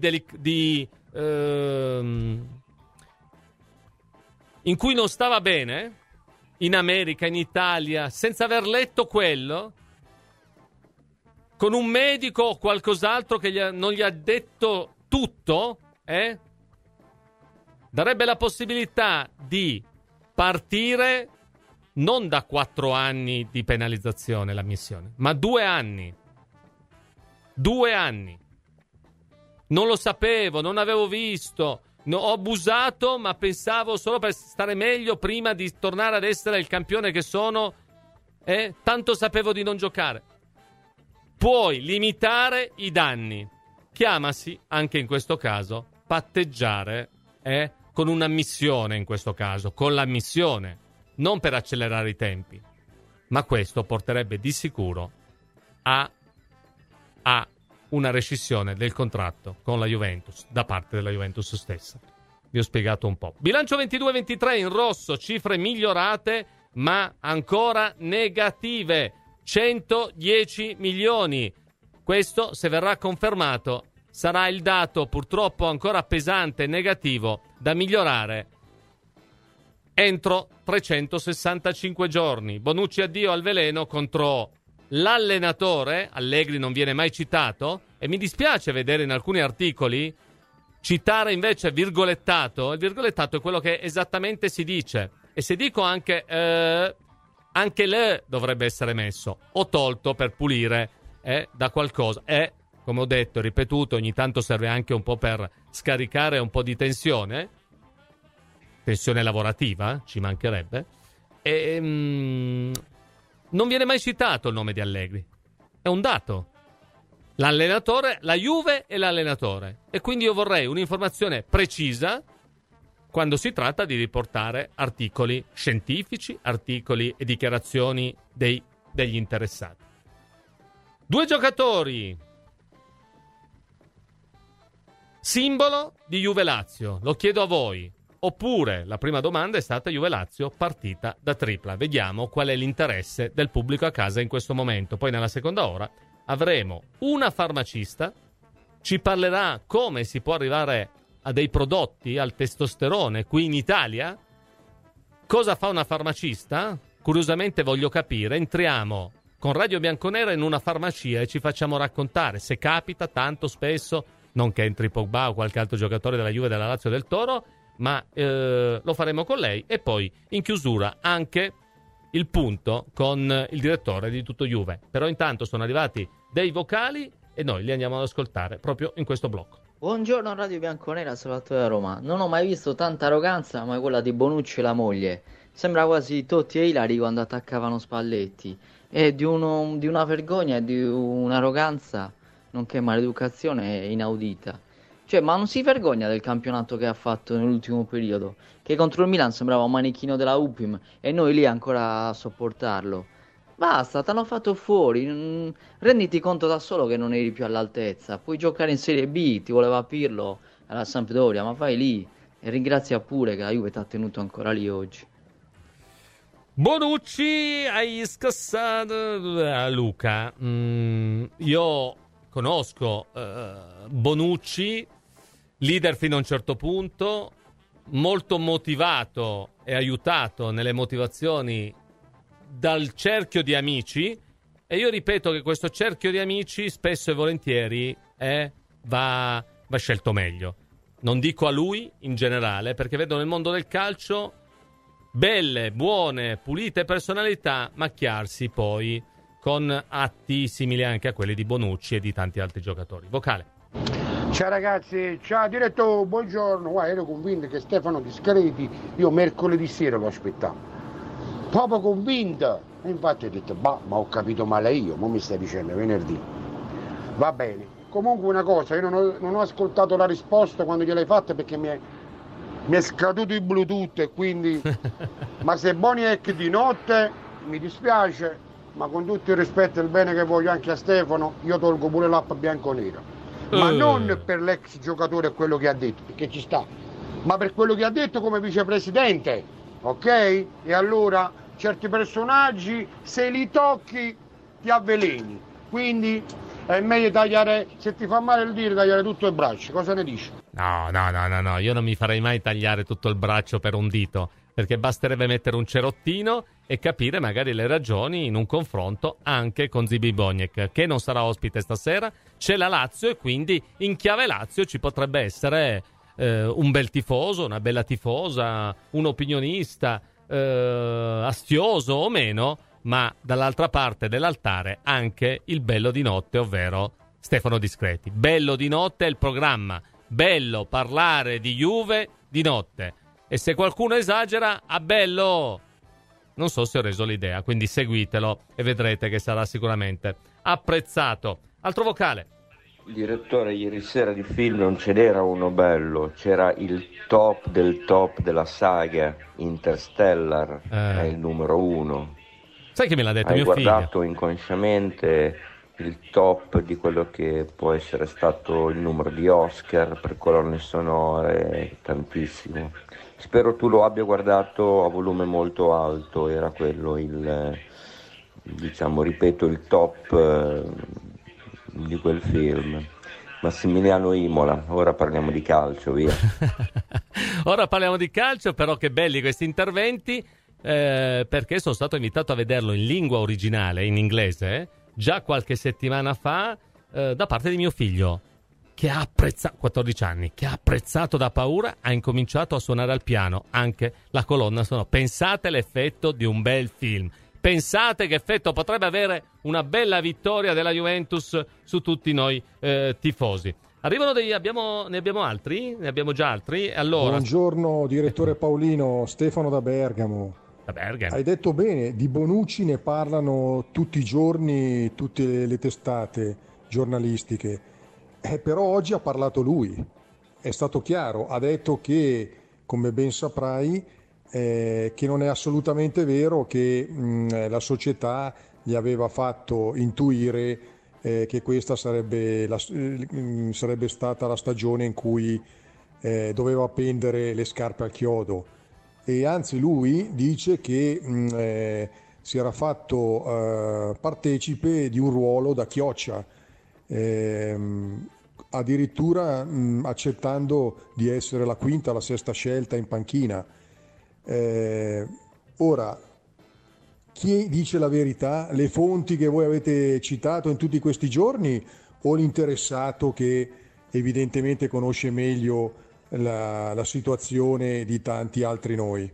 in cui non stava bene, in America, in Italia, senza aver letto quello, con un medico o qualcos'altro che non gli ha detto tutto, darebbe la possibilità di partire non da 4 anni di penalizzazione, l'ammissione, ma 2 anni. 2 anni. Non lo sapevo, non avevo visto, ho abusato, ma pensavo solo per stare meglio prima di tornare ad essere il campione che sono, tanto sapevo di non giocare. Puoi limitare i danni. Chiamasi, anche in questo caso, patteggiare, con un'ammissione in questo caso, con l'ammissione, non per accelerare i tempi. Ma questo porterebbe di sicuro a una rescissione del contratto con la Juventus, da parte della Juventus stessa. Vi ho spiegato un po'. Bilancio 22-23 in rosso, cifre migliorate, ma ancora negative. 110 milioni. Questo, se verrà confermato, sarà il dato purtroppo ancora pesante e negativo da migliorare entro 365 giorni. Bonucci addio al veleno contro l'allenatore. Allegri non viene mai citato e mi dispiace vedere in alcuni articoli citare invece virgolettato. Il virgolettato è quello che esattamente si dice, e se dico anche le dovrebbe essere messo o tolto per pulire da qualcosa. Come ho detto, ripetuto, ogni tanto serve anche un po' per scaricare un po' di tensione lavorativa, ci mancherebbe. E non viene mai citato il nome di Allegri. È un dato. L'allenatore, la Juve e l'allenatore. E quindi io vorrei un'informazione precisa quando si tratta di riportare articoli scientifici, articoli e dichiarazioni degli interessati. 2 giocatori simbolo di Juve-Lazio, lo chiedo a voi. Oppure la prima domanda è stata Juve-Lazio partita da tripla. Vediamo qual è l'interesse del pubblico a casa in questo momento. Poi nella seconda ora avremo una farmacista, ci parlerà come si può arrivare a dei prodotti al testosterone qui in Italia. Cosa fa una farmacista? Curiosamente voglio capire. Entriamo con Radio Bianconera in una farmacia e ci facciamo raccontare, se capita tanto spesso, non che entri Pogba o qualche altro giocatore della Juve, della Lazio, del Toro, ma lo faremo con lei. E poi in chiusura anche il punto con il direttore di Tutto Juve. Però intanto sono arrivati dei vocali e noi li andiamo ad ascoltare proprio in questo blocco. Buongiorno Radio Bianconera, Salvatore da Roma. Non ho mai visto tanta arroganza come quella di Bonucci e la moglie. Sembra quasi Totti e Ilari quando attaccavano Spalletti. È di una vergogna e di un'arroganza, nonché maleducazione inaudita. Cioè, ma non si vergogna del campionato che ha fatto nell'ultimo periodo? Che contro il Milan sembrava un manichino della UPIM e noi lì ancora a sopportarlo. Basta, t'hanno fatto fuori. Renditi conto da solo che non eri più all'altezza. Puoi giocare in Serie B, ti voleva Pirlo alla Sampdoria, ma vai lì e ringrazia pure che la Juve ti ha tenuto ancora lì oggi. Bonucci, hai scassato Luca. Io conosco Bonucci, leader fino a un certo punto, molto motivato e aiutato nelle motivazioni dal cerchio di amici, e io ripeto che questo cerchio di amici spesso e volentieri va scelto meglio. Non dico a lui in generale, perché vedo nel mondo del calcio belle, buone, pulite personalità macchiarsi poi con atti simili anche a quelli di Bonucci e di tanti altri giocatori. Vocale. Ciao ragazzi, ciao diretto, buongiorno. Guarda, ero convinto che Stefano Discreti io mercoledì sera lo aspettavo, proprio convinto. E infatti ho detto, ma ho capito male io, mo mi stai dicendo venerdì. Va bene. Comunque una cosa, io non ho ascoltato la risposta quando gliel'hai fatta perché mi è scaduto il Bluetooth e quindi... Ma se Boniek di notte, mi dispiace, ma con tutto il rispetto e il bene che voglio anche a Stefano, io tolgo pure l'app bianconera. Ma non per l'ex giocatore e quello che ha detto, perché ci sta, ma per quello che ha detto come vicepresidente, ok? E allora certi personaggi, se li tocchi, ti avveleni. Quindi è meglio tagliare, se ti fa male il dire, tagliare tutto il braccio. Cosa ne dici? No, io non mi farei mai tagliare tutto il braccio per un dito, perché basterebbe mettere un cerottino e capire magari le ragioni in un confronto anche con Zibi Boniek, che non sarà ospite stasera. C'è la Lazio e quindi in chiave Lazio ci potrebbe essere un bel tifoso, una bella tifosa, un opinionista astioso o meno, ma dall'altra parte dell'altare anche il bello di notte, ovvero Stefano Discreti. Bello di notte è il programma, bello parlare di Juve di notte. E se qualcuno esagera, a bello! Non so se ho reso l'idea, quindi seguitelo e vedrete che sarà sicuramente apprezzato. Altro vocale. Direttore, ieri sera di film non ce n'era uno bello, c'era il top del top della saga, Interstellar, è il numero 1. Sai che me l'ha detto mio figlio? Hai guardato inconsciamente il top di quello che può essere stato il numero di Oscar per colonne sonore, tantissimo. Spero tu lo abbia guardato a volume molto alto, era quello il, diciamo, ripeto, il top di quel film. Massimiliano Imola. Ora parliamo di calcio, via. Ora parliamo di calcio, però che belli questi interventi, perché sono stato invitato a vederlo in lingua originale, in inglese, già qualche settimana fa, da parte di mio figlio, che ha apprezzato, 14 anni, che ha apprezzato da paura, ha incominciato a suonare al piano anche la colonna sonora. Pensate l'effetto di un bel film. Pensate che effetto potrebbe avere una bella vittoria della Juventus su tutti noi tifosi. Arrivano ne abbiamo altri? Ne abbiamo già altri? Allora... Buongiorno direttore Paolino, Stefano da Bergamo. Da Bergamo. Hai detto bene, di Bonucci ne parlano tutti i giorni, tutte le testate giornalistiche, però oggi ha parlato lui, è stato chiaro, ha detto che, come ben saprai, che non è assolutamente vero che la società gli aveva fatto intuire che questa sarebbe stata la stagione in cui doveva appendere le scarpe al chiodo, e anzi lui dice che si era fatto partecipe di un ruolo da chioccia, addirittura accettando di essere la quinta, la sesta scelta in panchina. Ora, chi dice la verità? Le fonti che voi avete citato in tutti questi giorni o l'interessato che evidentemente conosce meglio la situazione di tanti altri noi?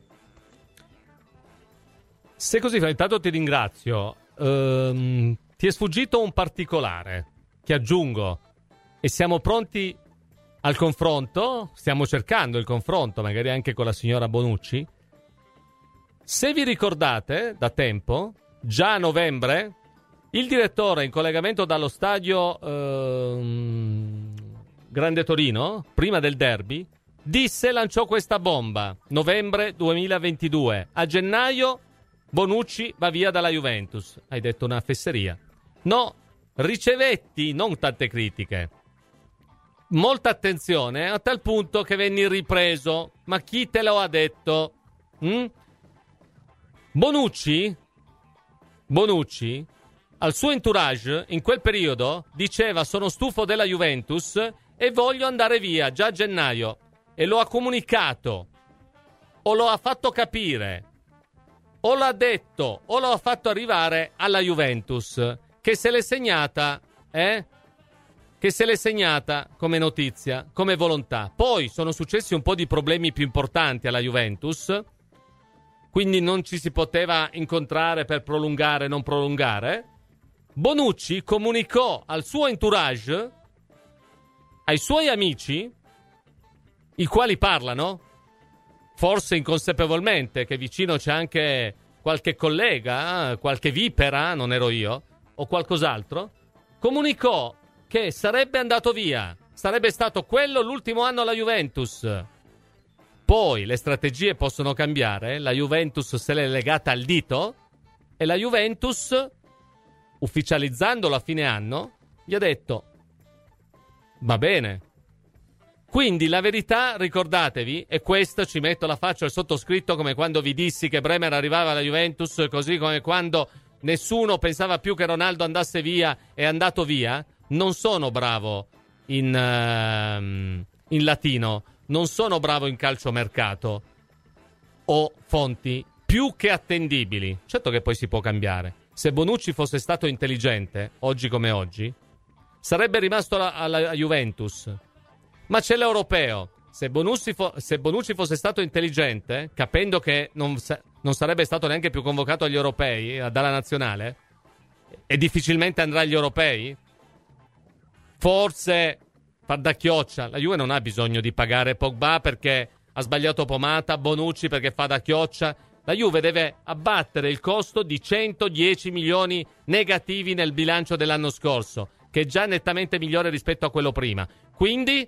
Se così fa, intanto ti ringrazio. Ti è sfuggito un particolare che aggiungo, e siamo pronti al confronto, stiamo cercando il confronto magari anche con la signora Bonucci. Se vi ricordate, da tempo, già a novembre, il direttore in collegamento dallo stadio Grande Torino, prima del derby, lanciò questa bomba, novembre 2022. A gennaio Bonucci va via dalla Juventus. Hai detto una fesseria. No, ricevetti non tante critiche, molta attenzione, a tal punto che venni ripreso. Ma chi te lo ha detto? Bonucci, al suo entourage, in quel periodo, diceva: sono stufo della Juventus e voglio andare via, già a gennaio. E lo ha comunicato, o lo ha fatto capire, o l'ha detto, o lo ha fatto arrivare alla Juventus, che se l'è segnata, che se l'è segnata come notizia, come volontà. Poi sono successi un po' di problemi più importanti alla Juventus, quindi non ci si poteva incontrare per prolungare, non prolungare. Bonucci comunicò al suo entourage, ai suoi amici, i quali parlano, forse inconsapevolmente, che vicino c'è anche qualche collega, qualche vipera, non ero io, o qualcos'altro, comunicò che sarebbe andato via, sarebbe stato quello l'ultimo anno alla Juventus. Poi le strategie possono cambiare, la Juventus se l'è legata al dito e la Juventus, ufficializzandolo a fine anno, gli ha detto: va bene. Quindi la verità, ricordatevi, e questo ci metto la faccia al sottoscritto, come quando vi dissi che Bremer arrivava alla Juventus, così come quando nessuno pensava più che Ronaldo andasse via, è andato via. Non sono bravo in latino, non sono bravo in calciomercato o fonti più che attendibili. Certo che poi si può cambiare. Se Bonucci fosse stato intelligente, oggi come oggi, sarebbe rimasto alla Juventus. Ma c'è l'europeo. Se Bonucci fosse stato intelligente, capendo che non sarebbe stato neanche più convocato agli europei, dalla nazionale, e difficilmente andrà agli europei, forse far da chioccia. La Juve non ha bisogno di pagare Pogba perché ha sbagliato pomata, Bonucci perché fa da chioccia. La Juve deve abbattere il costo di 110 milioni negativi nel bilancio dell'anno scorso, che è già nettamente migliore rispetto a quello prima. Quindi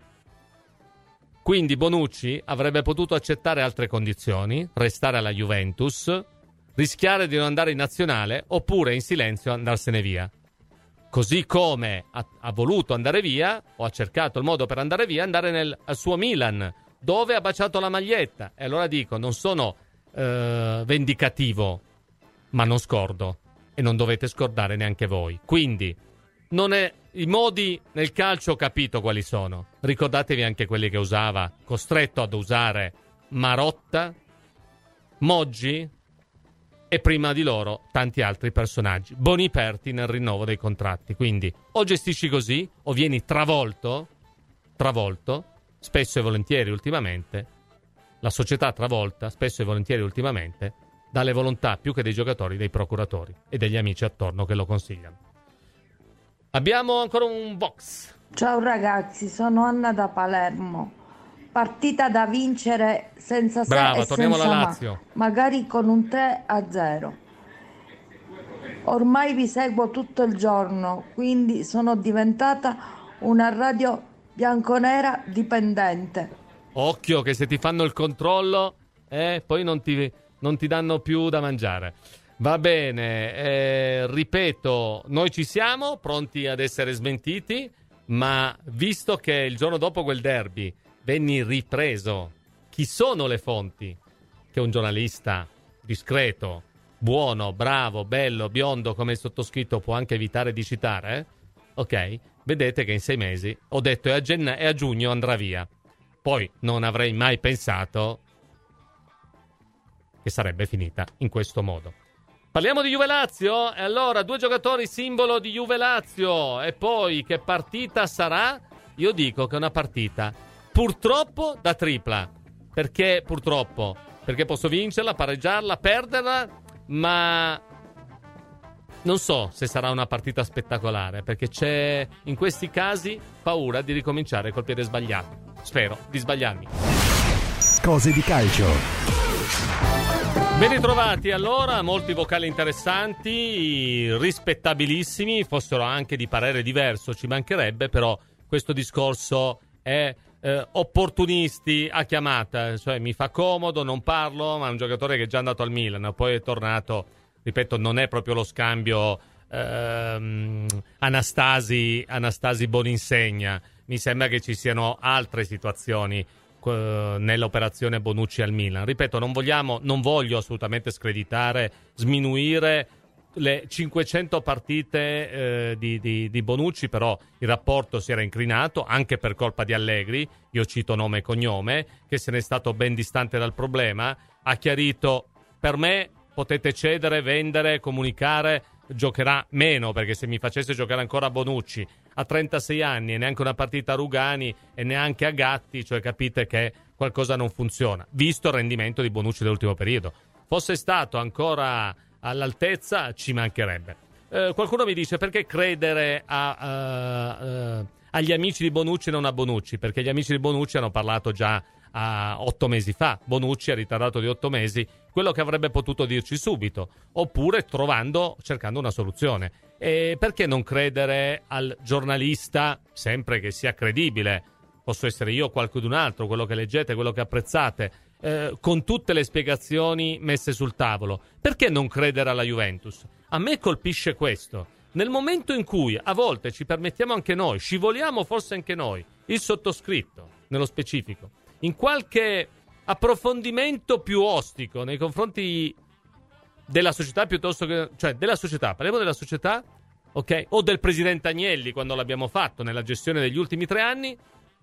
Bonucci avrebbe potuto accettare altre condizioni, restare alla Juventus, rischiare di non andare in nazionale oppure in silenzio andarsene via. Così come ha voluto andare via, o ha cercato il modo per andare via, andare al suo Milan, dove ha baciato la maglietta. E allora dico, non sono vendicativo, ma non scordo, e non dovete scordare neanche voi. Quindi i modi nel calcio ho capito quali sono. Ricordatevi anche quelli che usava, costretto ad usare Marotta, Moggi e prima di loro tanti altri personaggi boniperti nel rinnovo dei contratti. Quindi o gestisci così o vieni travolto, spesso e volentieri ultimamente. La società travolta, spesso e volentieri ultimamente, dalle volontà più che dei giocatori, dei procuratori e degli amici attorno che lo consigliano. Abbiamo ancora un box. Ciao ragazzi, sono Anna da Palermo. Partita da vincere senza se e torniamo senza alla Lazio. magari con un 3-0. Ormai vi seguo tutto il giorno, quindi sono diventata una radio bianconera dipendente. Occhio che se ti fanno il controllo, poi non ti danno più da mangiare. Va bene, ripeto, noi ci siamo, pronti ad essere smentiti, ma visto che il giorno dopo quel derby venni ripreso, chi sono le fonti che un giornalista discreto, buono, bravo, bello, biondo come il sottoscritto può anche evitare di citare, ok? Vedete che in 6 mesi ho detto e a giugno andrà via. Poi non avrei mai pensato che sarebbe finita in questo modo. Parliamo di Juve-Lazio? E allora, 2 giocatori simbolo di Juve-Lazio. E poi che partita sarà? Io dico che è una partita purtroppo da tripla. Perché purtroppo? Perché posso vincerla, pareggiarla, perderla, ma non so se sarà una partita spettacolare, perché c'è in questi casi paura di ricominciare col piede sbagliato. Spero di sbagliarmi. Cose di calcio. Ben ritrovati allora, molti vocali interessanti, rispettabilissimi, fossero anche di parere diverso, ci mancherebbe, però questo discorso è opportunisti a chiamata, cioè mi fa comodo, non parlo, ma è un giocatore che è già andato al Milan, poi è tornato, ripeto, non è proprio lo scambio Anastasi Boninsegna. Mi sembra che ci siano altre situazioni nell'operazione Bonucci al Milan. Ripeto, non voglio assolutamente screditare, sminuire le 500 partite di Bonucci, però il rapporto si era incrinato anche per colpa di Allegri, io cito nome e cognome, che se n'è stato ben distante dal problema, ha chiarito: per me potete cedere, vendere, comunicare, giocherà meno, perché se mi facesse giocare ancora Bonucci a 36 anni e neanche una partita a Rugani e neanche a Gatti, cioè capite che qualcosa non funziona, visto il rendimento di Bonucci dell'ultimo periodo. Fosse stato ancora all'altezza, ci mancherebbe. Qualcuno mi dice: perché credere agli amici di Bonucci e non a Bonucci? Perché gli amici di Bonucci hanno parlato già 8 mesi fa. Bonucci ha ritardato di 8 mesi quello che avrebbe potuto dirci subito, oppure cercando una soluzione. E perché non credere al giornalista, sempre che sia credibile? Posso essere io o qualcun altro, quello che leggete, quello che apprezzate, con tutte le spiegazioni messe sul tavolo. Perché non credere alla Juventus? A me colpisce questo. Nel momento in cui a volte ci permettiamo anche noi, scivoliamo forse anche noi, il sottoscritto nello specifico, in qualche approfondimento più ostico nei confronti della società piuttosto che, cioè della società, parliamo della società, ok? O del presidente Agnelli, quando l'abbiamo fatto nella gestione degli ultimi 3 anni,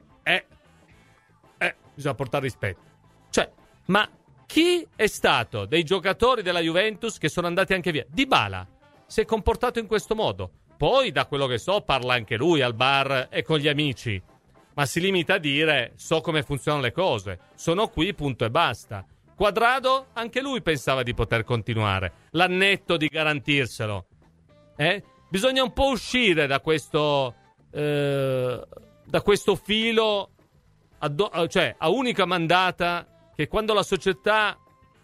bisogna portare rispetto. Cioè, ma chi è stato dei giocatori della Juventus che sono andati anche via? Dybala si è comportato in questo modo. Poi, da quello che so, parla anche lui al bar e con gli amici, ma si limita a dire: so come funzionano le cose, sono qui, punto e basta. Quadrado, anche lui pensava di poter continuare, l'annetto di garantirselo. Bisogna un po' uscire da questo da questo filo cioè a unica mandata, che quando la società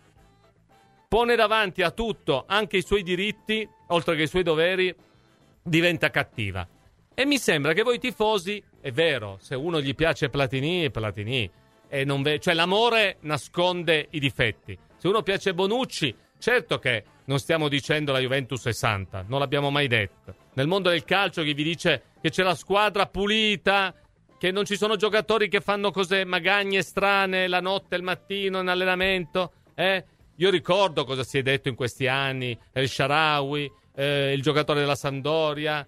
pone davanti a tutto, anche i suoi diritti, oltre che i suoi doveri, diventa cattiva. E mi sembra che voi tifosi, è vero, se uno gli piace Platini, è Platini, e non cioè l'amore nasconde i difetti. Se uno piace Bonucci, certo che non stiamo dicendo la Juventus è santa, non l'abbiamo mai detto. Nel mondo del calcio chi vi dice che c'è la squadra pulita, che non ci sono giocatori che fanno cose magagne strane la notte e il mattino in allenamento, Io ricordo cosa si è detto in questi anni, El Shaarawy, il giocatore della Sampdoria,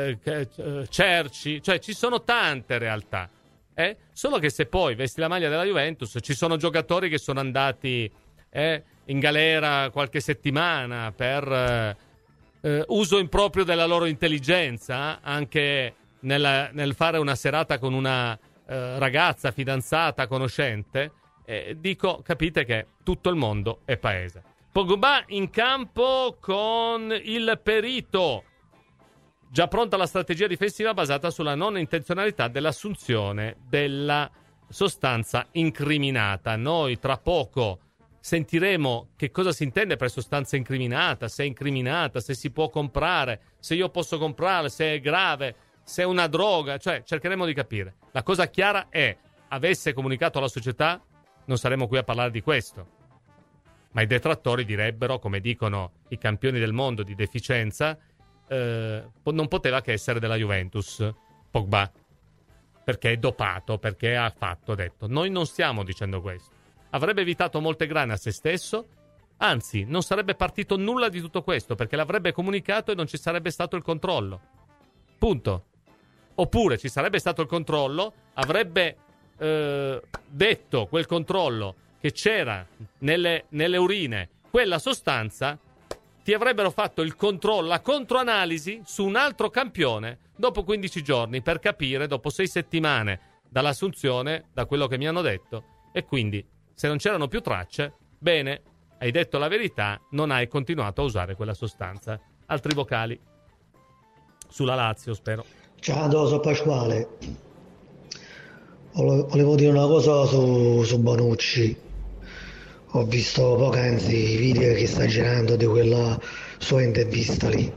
Cerci, cioè ci sono tante realtà, solo che se poi vesti la maglia della Juventus ci sono giocatori che sono andati in galera qualche settimana per uso improprio della loro intelligenza, anche nel fare una serata con una ragazza, fidanzata, conoscente. Dico, capite che tutto il mondo è paese. Pogba in campo con il perito. Già pronta la strategia difensiva basata sulla non intenzionalità dell'assunzione della sostanza incriminata. Noi tra poco sentiremo che cosa si intende per sostanza incriminata, se è incriminata, se si può comprare, se io posso comprare, se è grave, se è una droga, cioè cercheremo di capire. La cosa chiara è, avesse comunicato alla società, non saremmo qui a parlare di questo. Ma i detrattori direbbero, come dicono i campioni del mondo di deficienza, non poteva che essere della Juventus Pogba, perché è dopato, perché ha detto. Noi non stiamo dicendo questo. Avrebbe evitato molte grane a se stesso, anzi non sarebbe partito nulla di tutto questo, perché l'avrebbe comunicato e non ci sarebbe stato il controllo, punto. Oppure ci sarebbe stato il controllo, avrebbe detto quel controllo che c'era nelle urine quella sostanza, ti avrebbero fatto il controllo, la controanalisi su un altro campione dopo 15 giorni per capire, dopo 6 settimane dall'assunzione, da quello che mi hanno detto, e quindi se non c'erano più tracce, bene, hai detto la verità, non hai continuato a usare quella sostanza. Altri vocali sulla Lazio, spero. Ciao, sono Pasquale. Volevo dire una cosa su Bonucci. Ho visto poc'anzi i video che sta girando di quella sua intervista lì.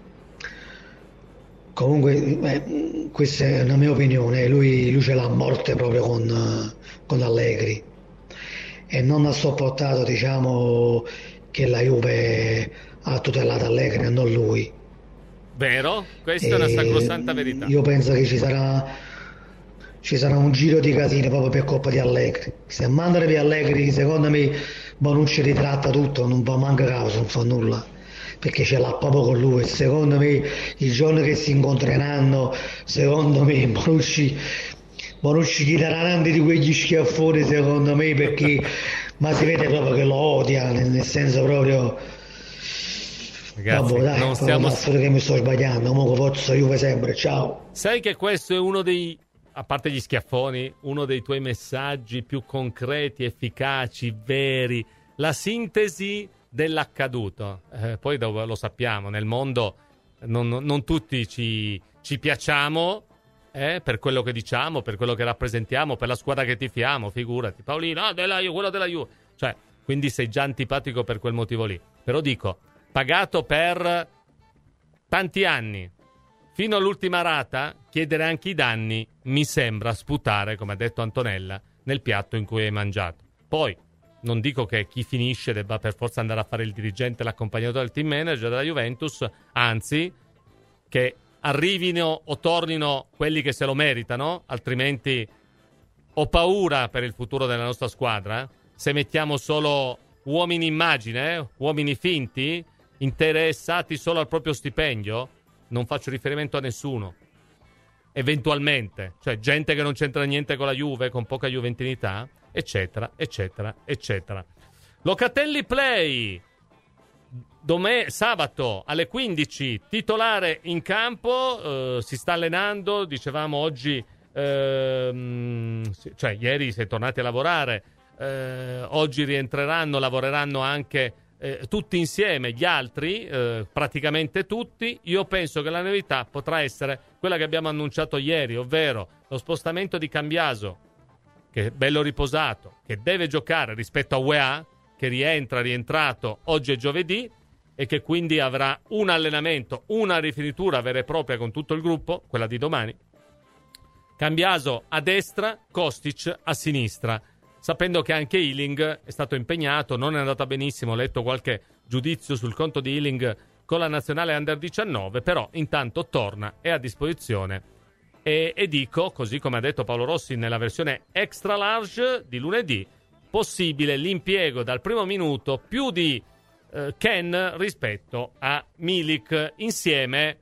Comunque, questa è una mia opinione. Lui ce l'ha a morte proprio con Allegri. E non ha sopportato, diciamo, che la Juve ha tutelato Allegri e non lui. Vero? Questa è una sacrosanta verità. Io penso che ci sarà un giro di casino proprio per colpa di Allegri. Se mandano via Allegri, secondo me Bonucci ritratta tutto, non fa manca causa, non fa nulla, perché ce l'ha proprio con lui. Secondo me il giorno che si incontreranno, secondo me Bonucci gli darà tanti di quegli schiaffoni, secondo me, perché ma si vede proprio che lo odia, nel senso proprio. Ragazzi, vabbè, dai, non stiamo che mi sto sbagliando, comunque forza Juve sempre, ciao. Sai che questo è uno dei, a parte gli schiaffoni, uno dei tuoi messaggi più concreti, efficaci, veri, la sintesi dell'accaduto. Poi lo sappiamo, nel mondo non tutti ci piacciamo per quello che diciamo, per quello che rappresentiamo, per la squadra che tifiamo, figurati. Paolino, quello della Juve. Cioè, quindi sei già antipatico per quel motivo lì. Però dico, pagato per tanti anni, fino all'ultima rata, chiedere anche i danni mi sembra sputare, come ha detto Antonella, nel piatto in cui hai mangiato. Poi, non dico che chi finisce debba per forza andare a fare il dirigente, l'accompagnatore del team manager della Juventus, anzi, che arrivino o tornino quelli che se lo meritano, altrimenti ho paura per il futuro della nostra squadra. Se mettiamo solo uomini immagine, uomini finti, interessati solo al proprio stipendio, non faccio riferimento a nessuno, eventualmente, cioè gente che non c'entra niente con la Juve, con poca juventinità, eccetera, eccetera, eccetera. Locatelli Play, sabato alle 15, titolare in campo, si sta allenando, dicevamo oggi, cioè ieri si è tornati a lavorare, oggi rientreranno, lavoreranno anche tutti insieme gli altri, praticamente tutti, io penso che la novità potrà essere quella che abbiamo annunciato ieri, ovvero lo spostamento di Cambiaso, che è bello riposato, che deve giocare rispetto a UEA, che rientrato oggi è giovedì, e che quindi avrà un allenamento, una rifinitura vera e propria con tutto il gruppo, quella di domani. Cambiaso a destra, Kostic a sinistra, sapendo che anche Ealing è stato impegnato, non è andata benissimo, ho letto qualche giudizio sul conto di Ealing con la nazionale Under 19, però intanto torna, è a disposizione. E dico, così come ha detto Paolo Rossi nella versione extra large di lunedì, possibile l'impiego dal primo minuto più di Ken rispetto a Milik insieme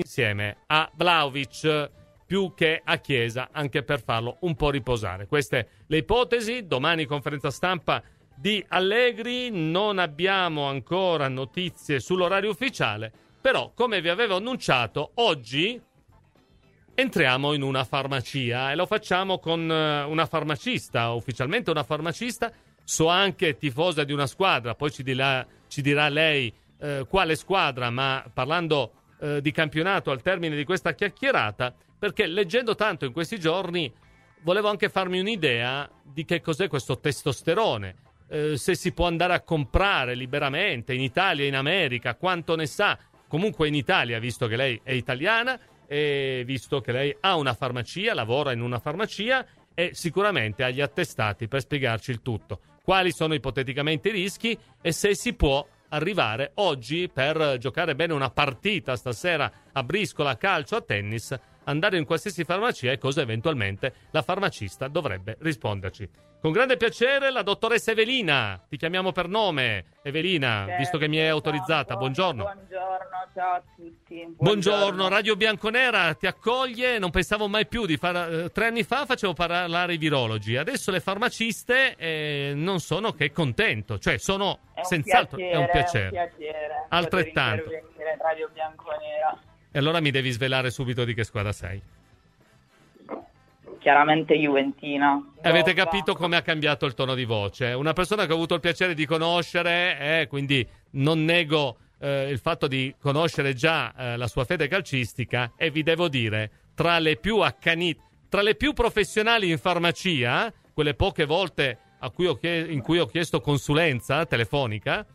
a Vlahovic, più che a Chiesa, anche per farlo un po' riposare. Queste le ipotesi. Domani conferenza stampa di Allegri, non abbiamo ancora notizie sull'orario ufficiale, però come vi avevo annunciato oggi entriamo in una farmacia e lo facciamo con una farmacista, ufficialmente una farmacista, so anche tifosa di una squadra, poi ci dirà lei quale squadra, ma parlando di campionato al termine di questa chiacchierata, perché leggendo tanto in questi giorni volevo anche farmi un'idea di che cos'è questo testosterone, se si può andare a comprare liberamente in Italia, in America, quanto ne sa, comunque in Italia, visto che lei è italiana e visto che lei ha una farmacia, lavora in una farmacia e sicuramente ha gli attestati per spiegarci il tutto. Quali sono ipoteticamente i rischi e se si può arrivare oggi, per giocare bene una partita stasera a briscola, a calcio, a tennis, andare in qualsiasi farmacia e cosa eventualmente la farmacista dovrebbe risponderci. Con grande piacere la dottoressa Evelina, ti chiamiamo per nome, Evelina, visto che mi è autorizzata. Buongiorno. Buongiorno, ciao a tutti. Buongiorno, Radio Bianconera ti accoglie. Non pensavo mai più di fare. 3 anni fa facevo parlare i virologi, adesso le farmaciste non sono che contento, cioè sono senz'altro è un piacere. Altrettanto. Radio Bianconera. E allora mi devi svelare subito di che squadra sei. Chiaramente Juventina. Avete capito come ha cambiato il tono di voce? Una persona che ho avuto il piacere di conoscere, quindi non nego il fatto di conoscere già la sua fede calcistica, e vi devo dire, tra le più accanite, tra le più professionali in farmacia, quelle poche volte in cui ho chiesto consulenza telefonica,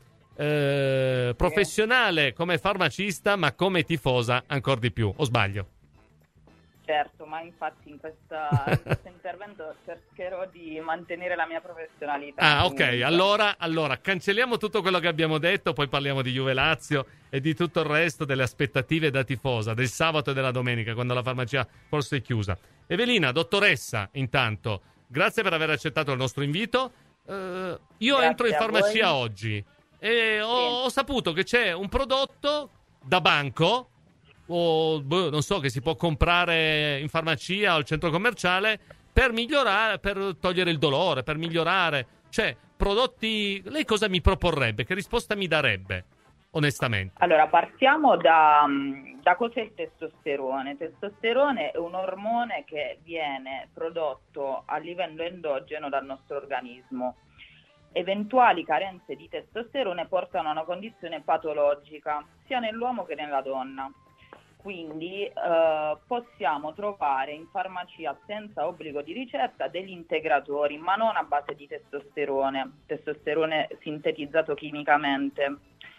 professionale come farmacista, ma come tifosa ancora di più, o sbaglio? Certo, ma infatti in questo intervento cercherò di mantenere la mia professionalità. Ah, ok, allora cancelliamo tutto quello che abbiamo detto, poi parliamo di Juve Lazio e di tutto il resto, delle aspettative da tifosa, del sabato e della domenica, quando la farmacia forse è chiusa. Evelina, dottoressa, intanto, grazie per aver accettato il nostro invito. Io entro in farmacia oggi e ho saputo che c'è un prodotto da banco, o non so, che si può comprare in farmacia o al centro commerciale per migliorare, per togliere il dolore, per migliorare, cioè prodotti. Lei cosa mi proporrebbe? Che risposta mi darebbe, onestamente? Allora, partiamo da cos'è il testosterone. Il testosterone è un ormone che viene prodotto a livello endogeno dal nostro organismo. Eventuali carenze di testosterone portano a una condizione patologica sia nell'uomo che nella donna. Quindi possiamo trovare in farmacia senza obbligo di ricetta degli integratori, ma non a base di testosterone sintetizzato chimicamente,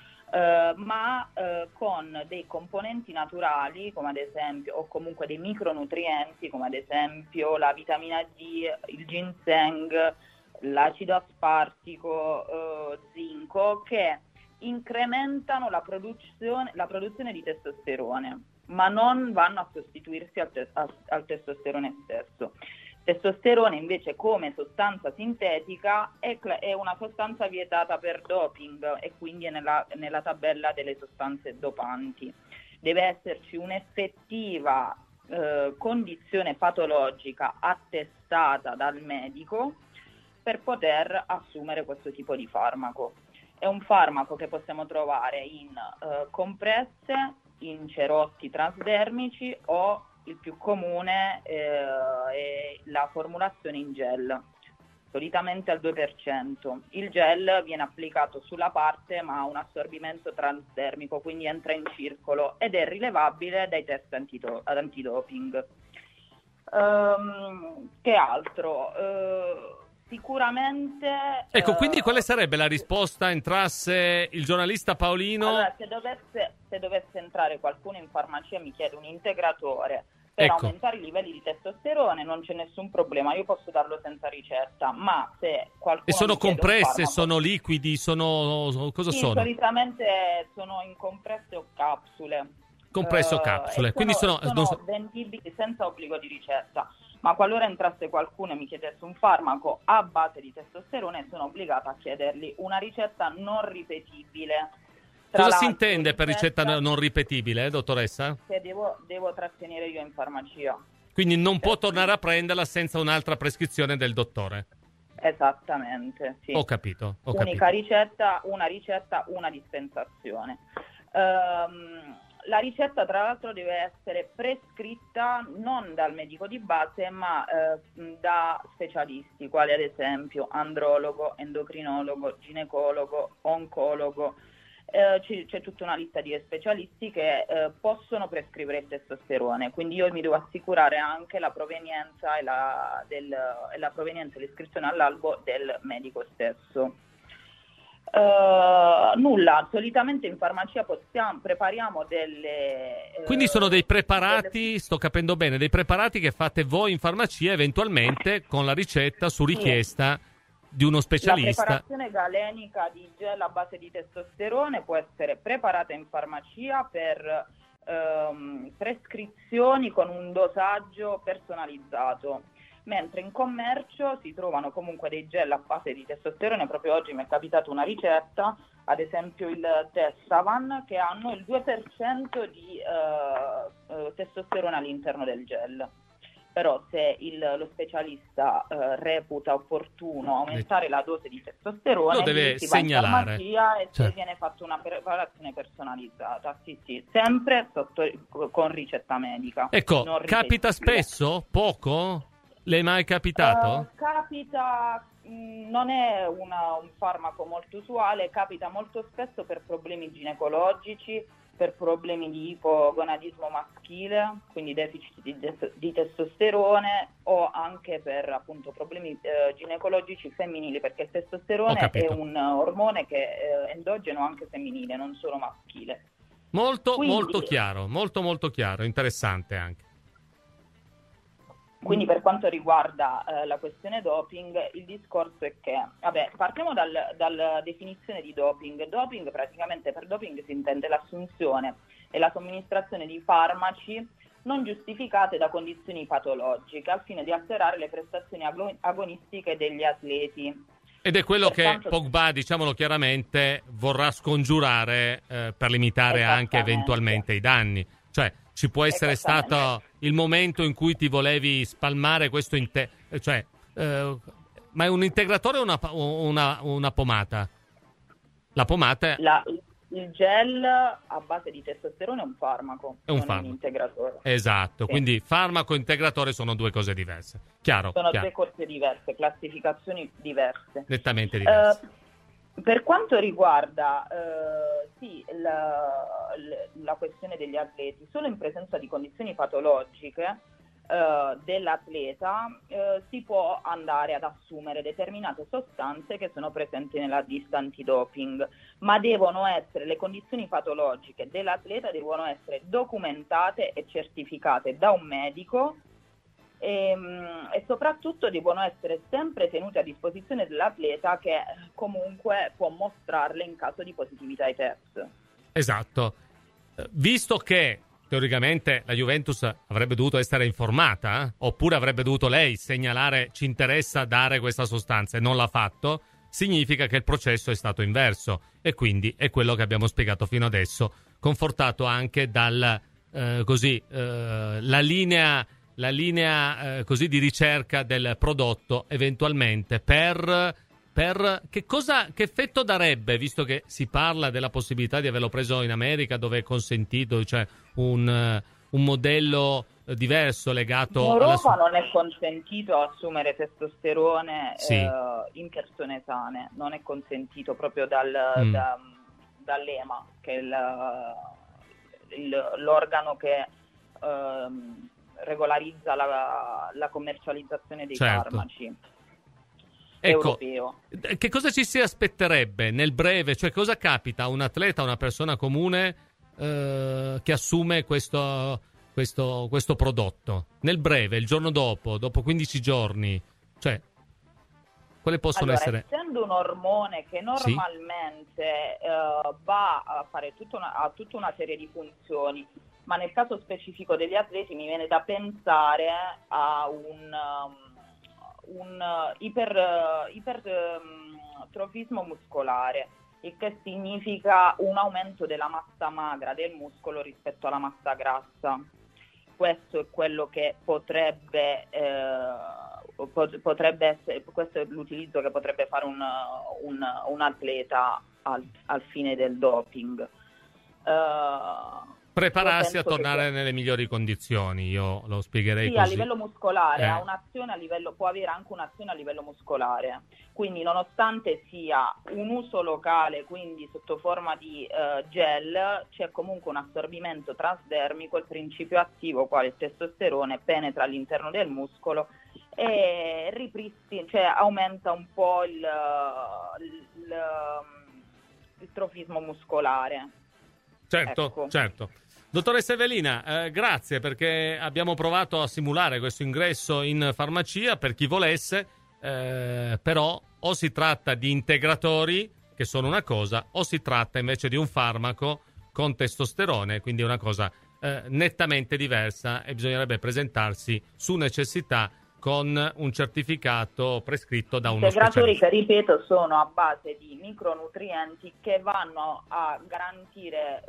ma con dei componenti naturali, come ad esempio, o comunque dei micronutrienti, come ad esempio la vitamina D, il ginseng, l'acido aspartico, zinco, che incrementano la produzione di testosterone, ma non vanno a sostituirsi al testosterone stesso. Testosterone invece come sostanza sintetica è una sostanza vietata per doping e quindi è nella tabella delle sostanze dopanti. Deve esserci un'effettiva condizione patologica attestata dal medico per poter assumere questo tipo di farmaco. È un farmaco che possiamo trovare in compresse, in cerotti trasdermici o il più comune è la formulazione in gel. solitamente al 2%. Il gel viene applicato sulla parte ma ha un assorbimento transdermico, quindi entra in circolo ed è rilevabile dai test antidoping. Che altro? Sicuramente... Ecco, quindi quale sarebbe la risposta entrasse il giornalista Paolino? Allora, se dovesse entrare qualcuno in farmacia e mi chiede un integratore per aumentare i livelli di testosterone, non c'è nessun problema, io posso darlo senza ricetta, ma se qualcuno... E sono compresse, farmaco, sono liquidi, cosa sono? Solitamente sono in compresse o capsule. Compresso capsule, quindi sono vendibili senza obbligo di ricetta, ma qualora entrasse qualcuno e mi chiedesse un farmaco a base di testosterone, sono obbligata a chiedergli una ricetta non ripetibile. Cosa si intende per ricetta non ripetibile, dottoressa? Che devo trattenere io in farmacia. Quindi non può tornare a prenderla senza un'altra prescrizione del dottore? Esattamente, sì. Ho capito. Unica ricetta, una dispensazione. La ricetta tra l'altro deve essere prescritta non dal medico di base ma da specialisti quali ad esempio andrologo, endocrinologo, ginecologo, oncologo. C'è tutta una lista di specialisti che possono prescrivere il testosterone, quindi io mi devo assicurare anche la provenienza e la provenienza e l'iscrizione all'albo del medico stesso. Nulla, solitamente in farmacia prepariamo delle... Quindi sono dei preparati, sto capendo bene, dei preparati che fate voi in farmacia eventualmente con la ricetta su richiesta di uno specialista. La preparazione galenica di gel a base di testosterone può essere preparata in farmacia per prescrizioni con un dosaggio personalizzato. Mentre in commercio si trovano comunque dei gel a base di testosterone. Proprio oggi mi è capitata una ricetta, ad esempio il Tessavan, che hanno il 2% di testosterone all'interno del gel. Però se lo specialista reputa opportuno aumentare la dose di testosterone, lo deve si segnalare. Va in farmacia e se viene fatta una preparazione personalizzata. Sì, sempre con ricetta medica. Ecco, capita spesso? Poco? Le è mai capitato? Capita, non è un farmaco molto usuale, capita molto spesso per problemi ginecologici, per problemi di ipogonadismo maschile, quindi deficit di testosterone, o anche per appunto problemi ginecologici femminili, perché il testosterone è un ormone che è endogeno anche femminile, non solo maschile. Molto chiaro, molto chiaro, interessante anche. Quindi per quanto riguarda la questione doping, il discorso è che, partiamo dalla definizione di doping. Doping, praticamente per doping si intende l'assunzione e la somministrazione di farmaci non giustificate da condizioni patologiche al fine di alterare le prestazioni agonistiche degli atleti. Ed è quello che Pogba, diciamolo chiaramente, vorrà scongiurare per limitare anche eventualmente i danni. Cioè, ci può essere stato il momento in cui ti volevi spalmare questo ma è un integratore o una pomata? La pomata il gel a base di testosterone è un farmaco, un integratore. Esatto, quindi farmaco e integratore sono due cose diverse. Chiaro. Due cose diverse, classificazioni diverse. Nettamente diverse. Per quanto riguarda la questione degli atleti, solo in presenza di condizioni patologiche dell'atleta si può andare ad assumere determinate sostanze che sono presenti nella lista antidoping, ma le condizioni patologiche dell'atleta devono essere documentate e certificate da un medico e soprattutto devono essere sempre tenute a disposizione dell'atleta, che comunque può mostrarle in caso di positività ai test. Esatto. Visto che teoricamente la Juventus avrebbe dovuto essere informata, oppure avrebbe dovuto lei segnalare ci interessa dare questa sostanza e non l'ha fatto, significa che il processo è stato inverso, e quindi è quello che abbiamo spiegato fino adesso, confortato anche dal la linea così di ricerca del prodotto eventualmente per che effetto darebbe, visto che si parla della possibilità di averlo preso in America dove è consentito, cioè un modello diverso legato in Europa alla non è consentito assumere testosterone sì. In persone sane, non è consentito proprio dall'EMA, che è l'organo che regolarizza la commercializzazione dei farmaci. Ecco, che cosa ci si aspetterebbe nel breve? Cioè, cosa capita a un atleta, a una persona comune che assume questo prodotto? Nel breve, il giorno dopo 15 giorni, cioè, quali possono essere? Essendo un ormone che normalmente va a fare tutta una serie di funzioni, ma nel caso specifico degli atleti mi viene da pensare a un ipertrofismo muscolare, il che significa un aumento della massa magra del muscolo rispetto alla massa grassa. Questo è quello che potrebbe essere, questo è l'utilizzo che potrebbe fare un atleta al fine del doping. Prepararsi a tornare nelle migliori condizioni, io lo spiegherei così. Sì, a livello muscolare, ha un'azione può avere anche un'azione a livello muscolare, quindi nonostante sia un uso locale, quindi sotto forma di gel, c'è comunque un assorbimento trasdermico, il principio attivo, quale il testosterone, penetra all'interno del muscolo e ripristina, cioè aumenta un po' il trofismo muscolare. Certo, ecco. Certo. Dottoressa Evelina, grazie, perché abbiamo provato a simulare questo ingresso in farmacia per chi volesse, però o si tratta di integratori, che sono una cosa, o si tratta invece di un farmaco con testosterone, quindi è una cosa nettamente diversa e bisognerebbe presentarsi su necessità con un certificato prescritto da uno integratori specialista. Che, ripeto, sono a base di micronutrienti che vanno a garantire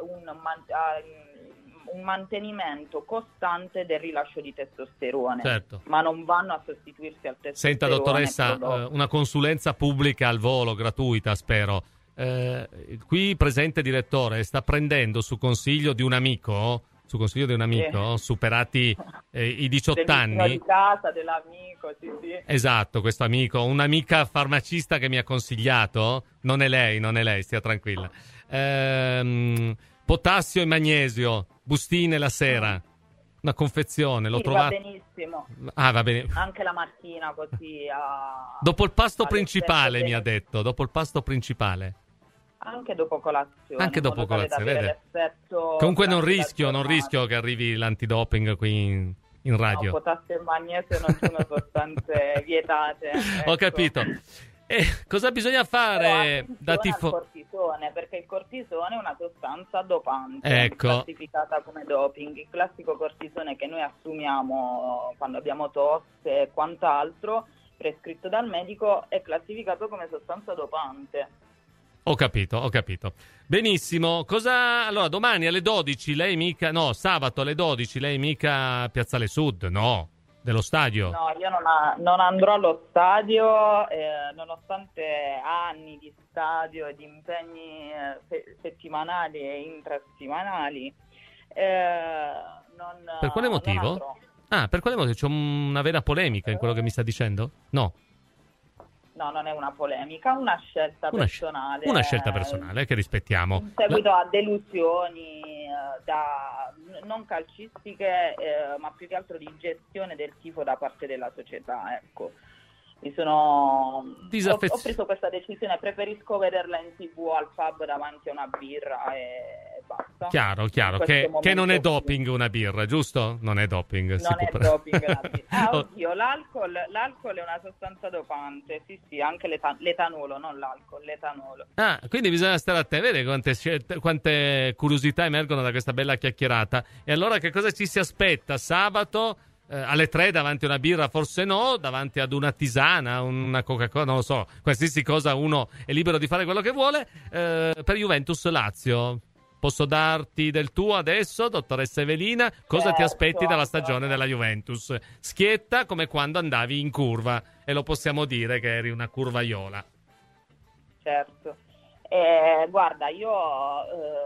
un mantenimento costante del rilascio di testosterone, certo, ma non vanno a sostituirsi al testosterone. Senta, dottoressa, una consulenza pubblica al volo, gratuita, spero. Qui presente direttore sta prendendo su consiglio di un amico, superati i 18 anni. Di casa, dell'amico, sì. Esatto, questo amico, un'amica farmacista che mi ha consigliato, non è lei, stia tranquilla. Potassio e magnesio, bustine la sera, una confezione, l'ho trovato. Va benissimo. Va bene. Anche la mattina così. Dopo il pasto principale, mi ha detto, dopo il pasto principale. Anche dopo colazione. Anche dopo colazione, vede. Comunque non rischio che arrivi l'antidoping qui in radio. No, potassio e magnesio non sono sostanze vietate. Ecco. Ho capito. E cosa bisogna fare da cortisone, perché il cortisone è una sostanza dopante, classificata come doping. Il classico cortisone che noi assumiamo quando abbiamo tosse e quant'altro, prescritto dal medico, è classificato come sostanza dopante. Ho capito. Benissimo. Allora, domani alle 12 lei mica... No, sabato alle 12 lei mica a Piazzale Sud, no? Dello stadio? No, io non andrò allo stadio, nonostante anni di stadio e di impegni settimanali e intrasettimanali. Per quale motivo? Per quale motivo? C'è una vera polemica in quello che mi sta dicendo? No. No, non è una polemica, una scelta personale. Una scelta personale che rispettiamo. In seguito a delusioni non calcistiche, ma più che altro di gestione del tifo da parte della società, ecco. Ho preso questa decisione, preferisco vederla in TV al pub davanti a una birra e basta. Chiaro, che non è doping una birra, giusto? Non è doping. Non è doping una birra. Oddio, l'alcol è una sostanza dopante, sì, anche l'etanolo, non l'alcol, l'etanolo. Quindi bisogna stare attenti, vede quante curiosità emergono da questa bella chiacchierata. E allora che cosa ci si aspetta sabato? Alle 3 davanti a una birra forse no, davanti ad una tisana, una Coca-Cola, non lo so, qualsiasi cosa, uno è libero di fare quello che vuole. Per Juventus Lazio posso darti del tuo adesso, dottoressa Evelina? Cosa ti aspetti dalla stagione della Juventus? Schietta come quando andavi in curva, e lo possiamo dire che eri una curvaiola. Certo, guarda, io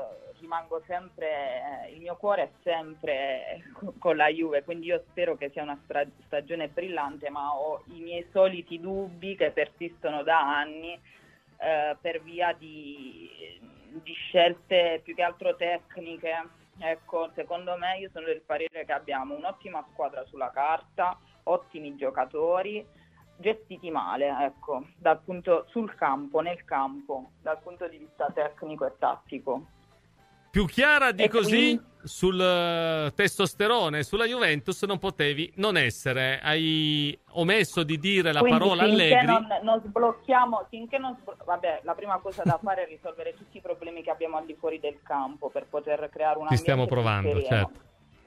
rimango sempre, il mio cuore è sempre con la Juve, quindi io spero che sia una stagione brillante, ma ho i miei soliti dubbi che persistono da anni per via di scelte più che altro tecniche. Ecco, secondo me, io sono del parere che abbiamo un'ottima squadra sulla carta, ottimi giocatori, gestiti male, ecco, sul campo, nel campo, dal punto di vista tecnico e tattico. Più chiara di così quindi, sul testosterone, sulla Juventus non potevi non essere. Hai omesso di dire la parola Allegri. Non sblocchiamo, vabbè, la prima cosa da fare è risolvere tutti i problemi che abbiamo al di fuori del campo per poter creare un ambiente. Ci stiamo provando, certo.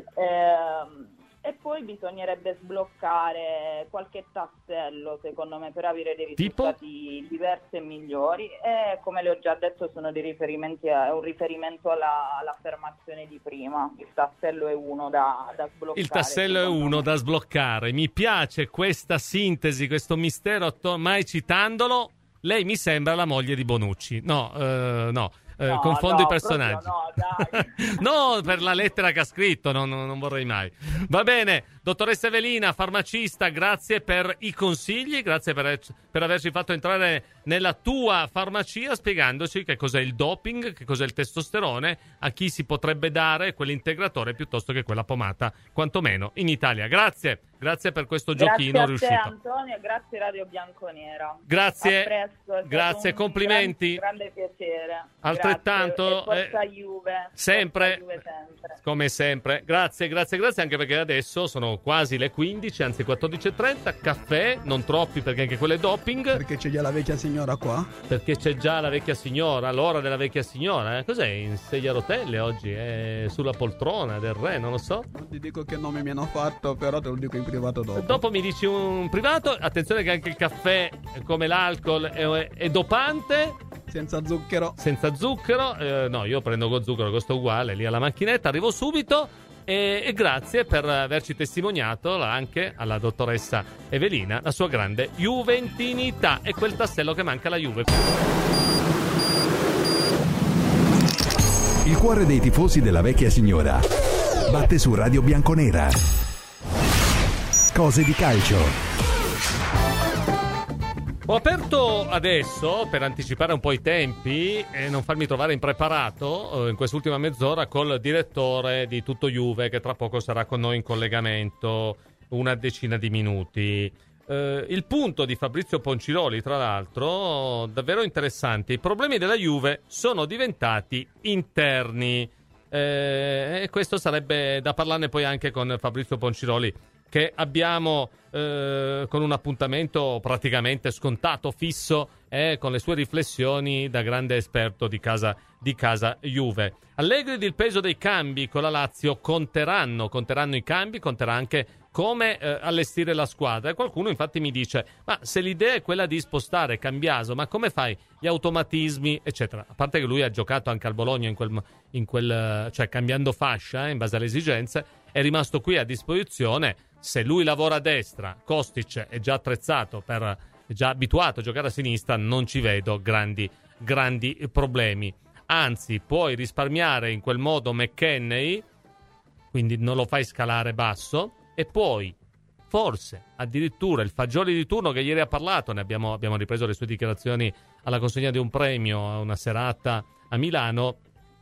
E poi bisognerebbe sbloccare qualche tassello, secondo me, per avere dei risultati diversi e migliori. E come le ho già detto, sono dei riferimenti un riferimento all'affermazione di prima. Il tassello è uno da sbloccare. Il tassello è uno da sbloccare. Mi piace questa sintesi, questo mistero, mai citandolo. Lei mi sembra la moglie di Bonucci. No. Confondo i personaggi. No, per la lettera che ha scritto, non vorrei mai. Va bene, dottoressa Evelina, farmacista, grazie per i consigli, grazie per averci fatto entrare nella tua farmacia spiegandoci che cos'è il doping, che cos'è il testosterone, a chi si potrebbe dare quell'integratore piuttosto che quella pomata, quantomeno in Italia. Grazie per questo giochino riuscito. Grazie a te, Antonio, e grazie Radio Bianconera. Grazie, a presto, grazie, complimenti. Grande piacere. Altrettanto. Forza Juve. Sempre. Forza Juve sempre. Come sempre. Grazie, anche perché adesso sono quasi le 15, anzi 14:30. Caffè, non troppi perché anche quello è doping. Perché c'è già la vecchia signora qua. Perché c'è già la vecchia signora, l'ora della vecchia signora. Cos'è? In sedia a rotelle oggi? È sulla poltrona del re, non lo so. Non ti dico che nome mi hanno fatto, però te lo dico in privato dopo. Dopo mi dici un privato. Attenzione che anche il caffè, come l'alcol, è dopante. Senza zucchero. No, io prendo con zucchero, costa uguale. Lì alla macchinetta, arrivo subito. E grazie per averci testimoniato anche alla dottoressa Evelina la sua grande juventinità e quel tassello che manca alla Juve. Il cuore dei tifosi della vecchia signora batte su Radio Bianconera. Cose di calcio. Ho aperto adesso, per anticipare un po' i tempi e non farmi trovare impreparato in quest'ultima mezz'ora, col direttore di Tutto Juve, che tra poco sarà con noi in collegamento una decina di minuti. Il punto di Fabrizio Ponciroli, tra l'altro, davvero interessante. I problemi della Juve sono diventati interni. E questo sarebbe da parlarne poi anche con Fabrizio Ponciroli, che abbiamo con un appuntamento praticamente scontato, fisso, con le sue riflessioni da grande esperto di casa Juve. Allegri ed il peso dei cambi con la Lazio conteranno i cambi, conterà anche come allestire la squadra. E qualcuno infatti mi dice: ma se l'idea è quella di spostare Cambiaso, ma come fai gli automatismi eccetera? A parte che lui ha giocato anche al Bologna cioè cambiando fascia in base alle esigenze, è rimasto qui a disposizione. Se lui lavora a destra, Kostic è già attrezzato, è già abituato a giocare a sinistra, non ci vedo grandi problemi. Anzi, puoi risparmiare in quel modo McKennie, quindi non lo fai scalare basso, e poi forse addirittura il Fagioli di turno, che ieri ha parlato, ne abbiamo ripreso le sue dichiarazioni alla consegna di un premio a una serata a Milano,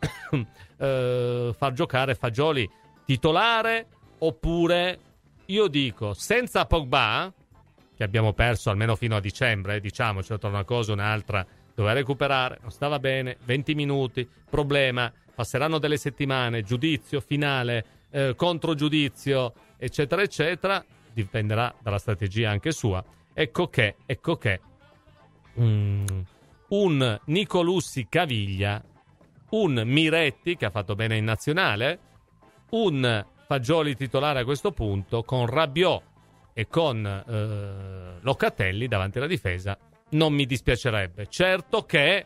far giocare Fagioli titolare, oppure io dico senza Pogba, che abbiamo perso almeno fino a dicembre, diciamoci, tra una cosa e un'altra, doveva recuperare, non stava bene, 20 minuti, problema, passeranno delle settimane, giudizio finale, controgiudizio, eccetera eccetera, dipenderà dalla strategia anche sua. Ecco che un Nicolussi Caviglia, un Miretti che ha fatto bene in nazionale, un Fagioli titolare a questo punto, con Rabiot e con Locatelli davanti alla difesa, non mi dispiacerebbe. Certo che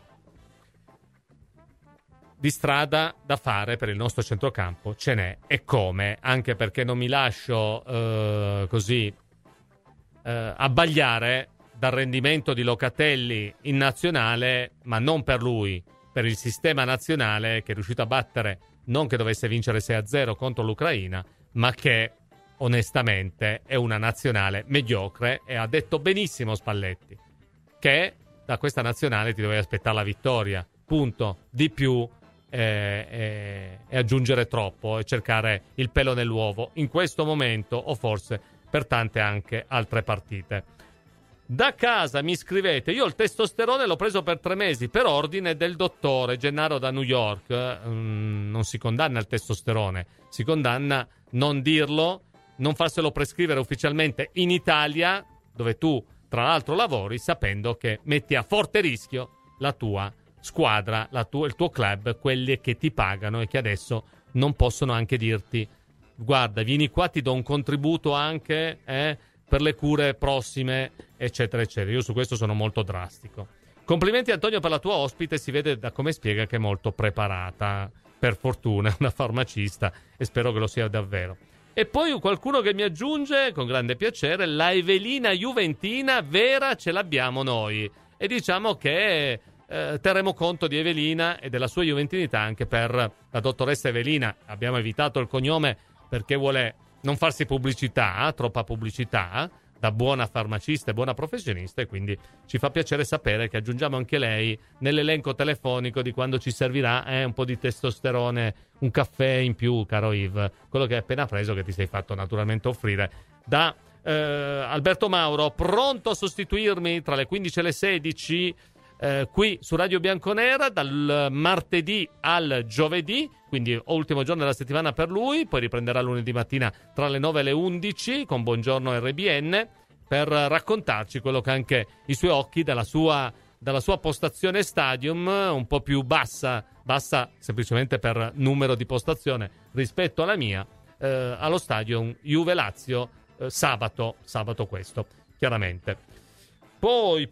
di strada da fare per il nostro centrocampo ce n'è, e come, anche perché non mi lascio abbagliare dal rendimento di Locatelli in nazionale, ma non per lui, per il sistema nazionale, che è riuscito a battere, non che dovesse vincere 6-0 contro l'Ucraina, ma che onestamente è una nazionale mediocre, e ha detto benissimo Spalletti che da questa nazionale ti dovevi aspettare la vittoria, punto. Di più e aggiungere troppo e cercare il pelo nell'uovo in questo momento, o forse per tante anche altre partite. Da casa mi scrivete: io il testosterone l'ho preso per 3 mesi per ordine del dottore Gennaro da New York. Non si condanna il testosterone, si condanna non dirlo, non farselo prescrivere ufficialmente in Italia, dove tu tra l'altro lavori, sapendo che metti a forte rischio la tua squadra, il tuo club, quelli che ti pagano e che adesso non possono anche dirti: guarda, vieni qua, ti do un contributo anche per le cure prossime, eccetera eccetera. Io su questo sono molto drastico. Complimenti Antonio per la tua ospite, si vede da come spiega che è molto preparata, per fortuna, è una farmacista, e spero che lo sia davvero. E poi qualcuno che mi aggiunge con grande piacere: la Evelina Juventina vera ce l'abbiamo noi, e diciamo che terremo conto di Evelina e della sua juventinità anche per la dottoressa Evelina. Abbiamo evitato il cognome perché vuole non farsi pubblicità, troppa pubblicità, da buona farmacista e buona professionista, e quindi ci fa piacere sapere che aggiungiamo anche lei nell'elenco telefonico di quando ci servirà un po' di testosterone, un caffè in più, caro Yves, quello che hai appena preso, che ti sei fatto naturalmente offrire da Alberto Mauro, pronto a sostituirmi tra le 15 e le 16 qui su Radio Bianconera, dal martedì al giovedì, quindi ultimo giorno della settimana per lui, poi riprenderà lunedì mattina tra le 9 e le 11 con Buongiorno RBN, per raccontarci quello che anche i suoi occhi dalla sua postazione Stadium, un po' più bassa semplicemente per numero di postazione rispetto alla mia, allo Stadium Juve Lazio, sabato questo, chiaramente. Poi,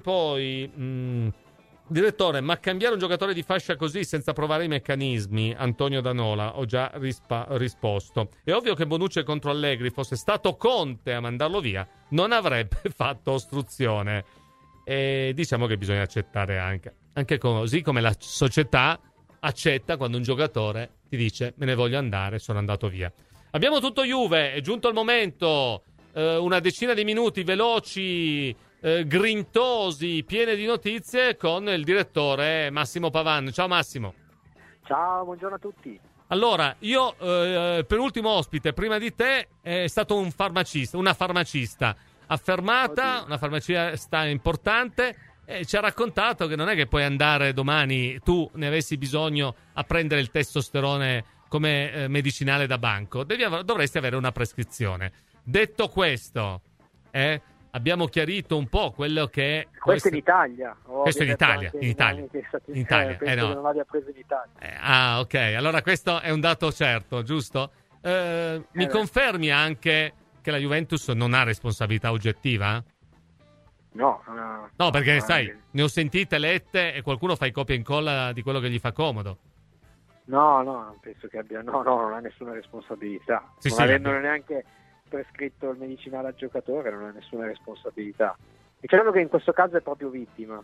direttore, ma cambiare un giocatore di fascia così senza provare i meccanismi? Antonio Danola, ho già risposto. È ovvio che Bonucci contro Allegri, fosse stato Conte a mandarlo via, non avrebbe fatto ostruzione. E diciamo che bisogna accettare anche così come la società accetta quando un giocatore ti dice: me ne voglio andare, sono andato via. Abbiamo tutto Juve, è giunto il momento, una decina di minuti veloci, grintosi, piene di notizie, con il direttore Massimo Pavan. Ciao Massimo. Ciao, buongiorno a tutti. Allora, io penultimo ospite prima di te è stato una farmacista affermata. Oddio. Una farmacista importante, e ci ha raccontato che non è che puoi andare domani, tu ne avessi bisogno, a prendere il testosterone come medicinale da banco. Dovresti avere una prescrizione. Detto questo, abbiamo chiarito un po' quello che è. Questo in Italia. Questo in Italia. In Italia. Penso che non l'abbia preso in Italia. Ok. Allora questo è un dato certo, giusto? Mi confermi anche che la Juventus non ha responsabilità oggettiva? No, perché sai, ne ho sentite, lette, e qualcuno fa i copia e incolla di quello che gli fa comodo. No, non penso che abbia. No, non ha nessuna responsabilità. Sì, non avendo neanche prescritto il medicinale al giocatore, non ha nessuna responsabilità. E credo che in questo caso è proprio vittima.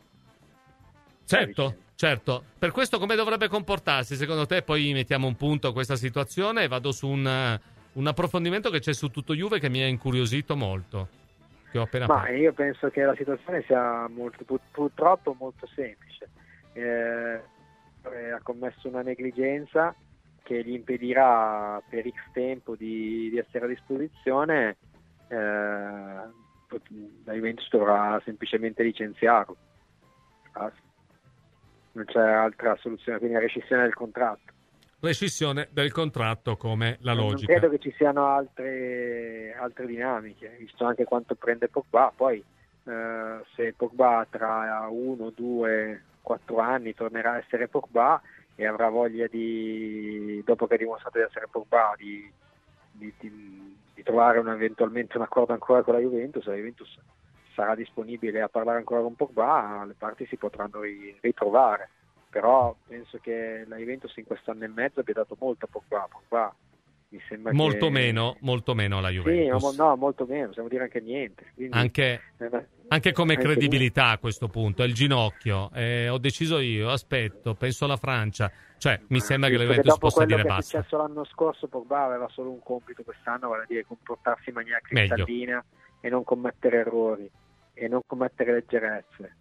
Certo. Per questo come dovrebbe comportarsi secondo te? Poi mettiamo un punto a questa situazione e vado su un approfondimento che c'è su tutto Juve, che mi ha incuriosito molto, che ho appena fatto. Io penso che la situazione sia purtroppo molto semplice. Ha commesso una negligenza che gli impedirà per X tempo di essere a disposizione. La Juventus dovrà semplicemente licenziarlo. Non c'è altra soluzione, quindi la rescissione del contratto. Rescissione del contratto come la logica. Non credo che ci siano altre dinamiche, visto anche quanto prende Pogba. Poi se Pogba tra 1, 2, 4 anni tornerà a essere Pogba e avrà voglia dopo che ha dimostrato di essere Pogba, di trovare eventualmente un accordo ancora con la Juventus sarà disponibile a parlare ancora con Pogba, le parti si potranno ritrovare. Però penso che la Juventus in quest'anno e mezzo abbia dato molto a Pogba. Mi sembra molto meno alla Juventus. Sì, molto meno, possiamo dire anche niente. Quindi anche Anche come credibilità a questo punto, è il ginocchio, ho deciso io, aspetto, penso alla Francia, cioè mi sembra che la Juventus possa dire basta. Dopo quello che è successo l'anno scorso, Pogba aveva solo un compito quest'anno, vale a dire comportarsi in maniera cristallina e non commettere errori e non commettere leggerezze.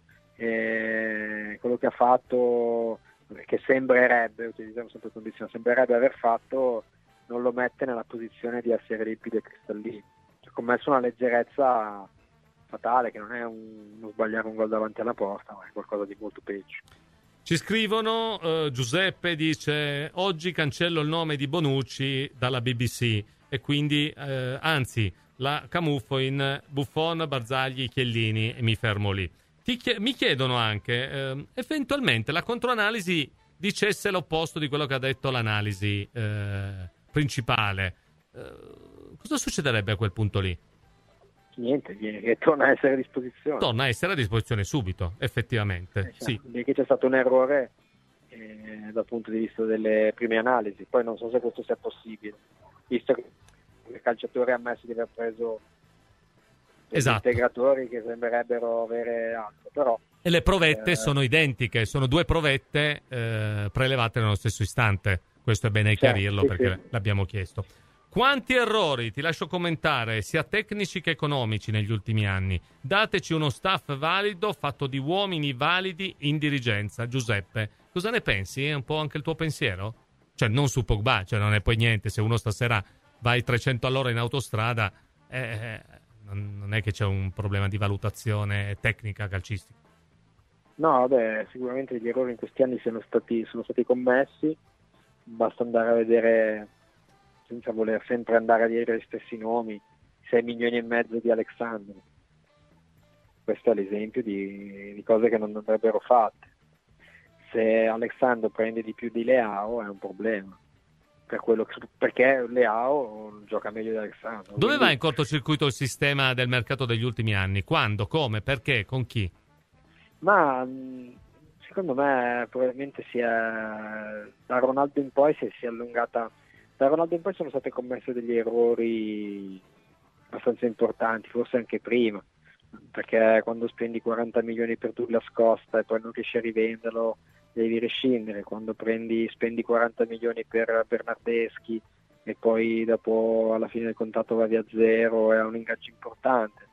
E quello che ha fatto, che sembrerebbe, utilizziamo sempre condizione, sembrerebbe aver fatto, non lo mette nella posizione di essere limpido e cristallino. Ha commesso una leggerezza fatale, che non è non sbagliare un gol davanti alla porta, ma è qualcosa di molto peggio. Ci scrivono, Giuseppe dice: oggi cancello il nome di Bonucci dalla BBC e quindi anzi la camuffo in Buffon, Barzagli, Chiellini e mi fermo lì. Mi chiedono anche eventualmente la controanalisi dicesse l'opposto di quello che ha detto l'analisi principale, cosa succederebbe a quel punto lì? Niente, che torna a essere a disposizione. Torna a essere a disposizione subito, effettivamente. Sì. Che c'è stato un errore dal punto di vista delle prime analisi, poi non so se questo sia possibile, visto che il calciatore ha ammesso di aver preso integratori che sembrerebbero avere altro, però e le provette sono identiche, sono 2 provette prelevate nello stesso istante, questo è bene chiarirlo, perché l'abbiamo chiesto. Quanti errori, ti lascio commentare, sia tecnici che economici negli ultimi anni? Dateci uno staff valido, fatto di uomini validi in dirigenza. Giuseppe, cosa ne pensi? È un po' anche il tuo pensiero? Cioè, non su Pogba, cioè non è poi niente, se uno stasera vai 300 all'ora in autostrada, non è che c'è un problema di valutazione tecnica calcistica. No, vabbè, sicuramente gli errori in questi anni sono stati commessi, basta andare a vedere, senza voler sempre andare a dire gli stessi nomi, 6 milioni e mezzo di Alexandro. Questo è l'esempio di cose che non andrebbero fatte. Se Alexandro prende di più di Leao è un problema, perché Leao gioca meglio di Alexandro. Dove va in cortocircuito il sistema del mercato degli ultimi anni? Quando? Come? Perché? Con chi? Ma secondo me probabilmente da Ronaldo in poi si è allungata. Da Ronaldo in poi sono state commesse degli errori abbastanza importanti, forse anche prima, perché quando spendi 40 milioni per Douglas Costa e poi non riesci a rivenderlo devi rescindere, quando spendi 40 milioni per Bernardeschi e poi dopo alla fine del contratto va via zero, è un ingaggio importante.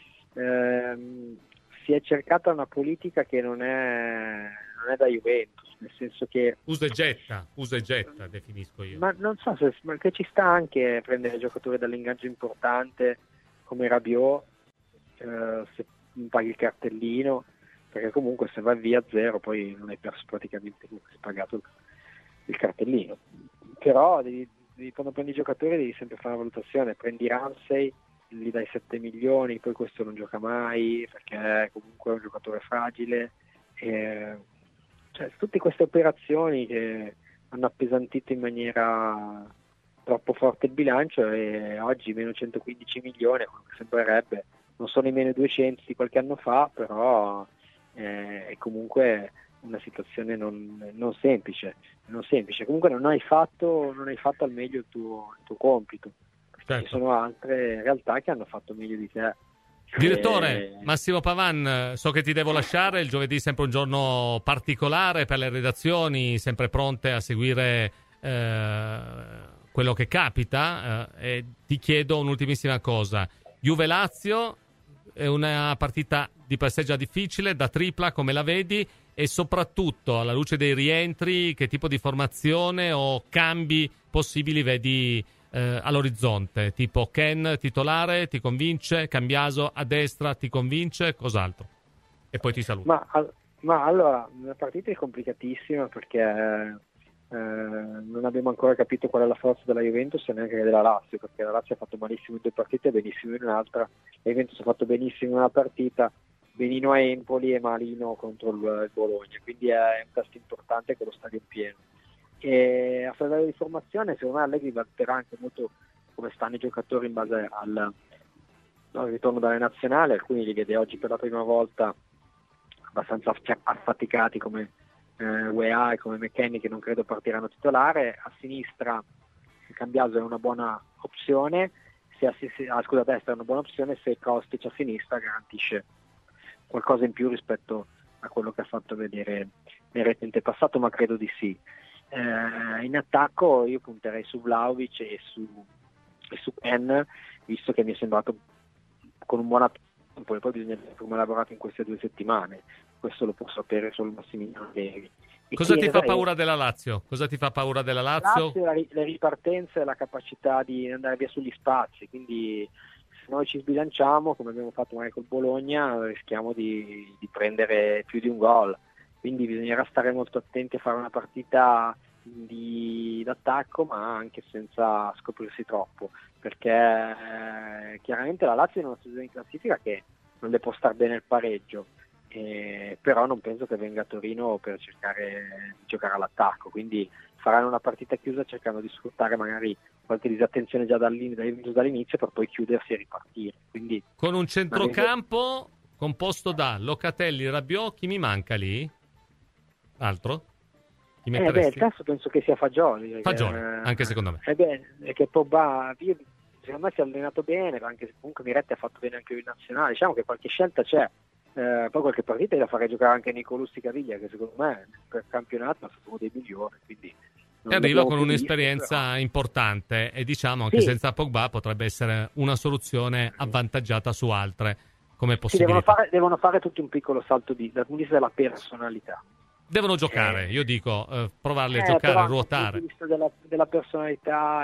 Si è cercata una politica che non è da Juventus, nel senso che usa e getta definisco io. Ma non so che ci sta anche prendere giocatori dall'ingaggio importante come Rabiot, se paghi il cartellino, perché comunque se vai via zero poi non hai perso praticamente nulla, hai pagato il cartellino. Però quando prendi i giocatori devi sempre fare una valutazione. Prendi Ramsey, gli dai 7 milioni, poi questo non gioca mai perché comunque è un giocatore fragile, cioè tutte queste operazioni che hanno appesantito in maniera troppo forte il bilancio, e oggi meno 115 milioni, quello che sembrerebbe, non sono i meno 200 di qualche anno fa, però è comunque una situazione non semplice. Comunque non hai fatto al meglio il tuo compito. Certo. Ci sono altre realtà che hanno fatto meglio di te. Direttore Massimo Pavan, so che ti devo lasciare, il giovedì è sempre un giorno particolare per le redazioni, sempre pronte a seguire quello che capita, e ti chiedo un'ultimissima cosa. Juve-Lazio è una partita di per sé già difficile, da tripla, come la vedi? E soprattutto, alla luce dei rientri, che tipo di formazione o cambi possibili vedi all'orizzonte? Tipo Ken titolare, ti convince? Cambiaso a destra, ti convince? Cos'altro? E poi ti saluto. Ma allora, la partita è complicatissima perché non abbiamo ancora capito qual è la forza della Juventus e neanche della Lazio, perché la Lazio ha fatto malissimo in 2 partite e benissimo in un'altra. La Juventus ha fatto benissimo in una partita, benino a Empoli e malino contro il Bologna, quindi è un test importante con lo stadio pieno. E a livello di formazione secondo me Allegri valuterà anche molto come stanno i giocatori in base al ritorno dalle nazionali. Alcuni li vede oggi per la prima volta abbastanza affaticati come UEA e come McKennie, che non credo partiranno titolare. A sinistra Cambiaso è una buona opzione, a destra è una buona opzione, se Kostic a sinistra garantisce qualcosa in più rispetto a quello che ha fatto vedere nel recente passato, ma credo di sì. In attacco io punterei su Vlahovic e su Ken, visto che mi è sembrato con un buon tempo, e poi bisogna vedere come ha lavorato in queste 2 settimane. Questo lo può sapere solo Massimiliano Allegri. Cosa ti fa paura della Lazio? Le ripartenze e la capacità di andare via sugli spazi, quindi se noi ci sbilanciamo, come abbiamo fatto magari col Bologna, rischiamo di prendere più di un gol. Quindi bisognerà stare molto attenti a fare una partita d'attacco, ma anche senza scoprirsi troppo, perché chiaramente la Lazio è in una situazione in classifica che non le può star bene il pareggio, però non penso che venga a Torino per cercare di giocare all'attacco, quindi faranno una partita chiusa cercando di sfruttare magari qualche disattenzione già dall'inizio per poi chiudersi e ripartire. Quindi, con un centrocampo composto da Locatelli, Rabiot, chi mi manca lì? Altro? Chi il caso penso che sia Fagioli. Anche secondo me. Che Pogba, secondo me si è allenato bene, anche se comunque Miretti ha fatto bene anche in nazionale. Diciamo che qualche scelta c'è. Poi qualche partita la farei giocare anche Nicolussi Caviglia, che secondo me per campionato è stato uno dei migliori. Quindi arriva con un'esperienza importante e diciamo anche senza Pogba potrebbe essere una soluzione avvantaggiata su altre come possibilità. Devono fare tutti un piccolo salto dal punto di vista della personalità. Devono giocare, io dico, provarli a giocare, a ruotare. Dal punto di vista della personalità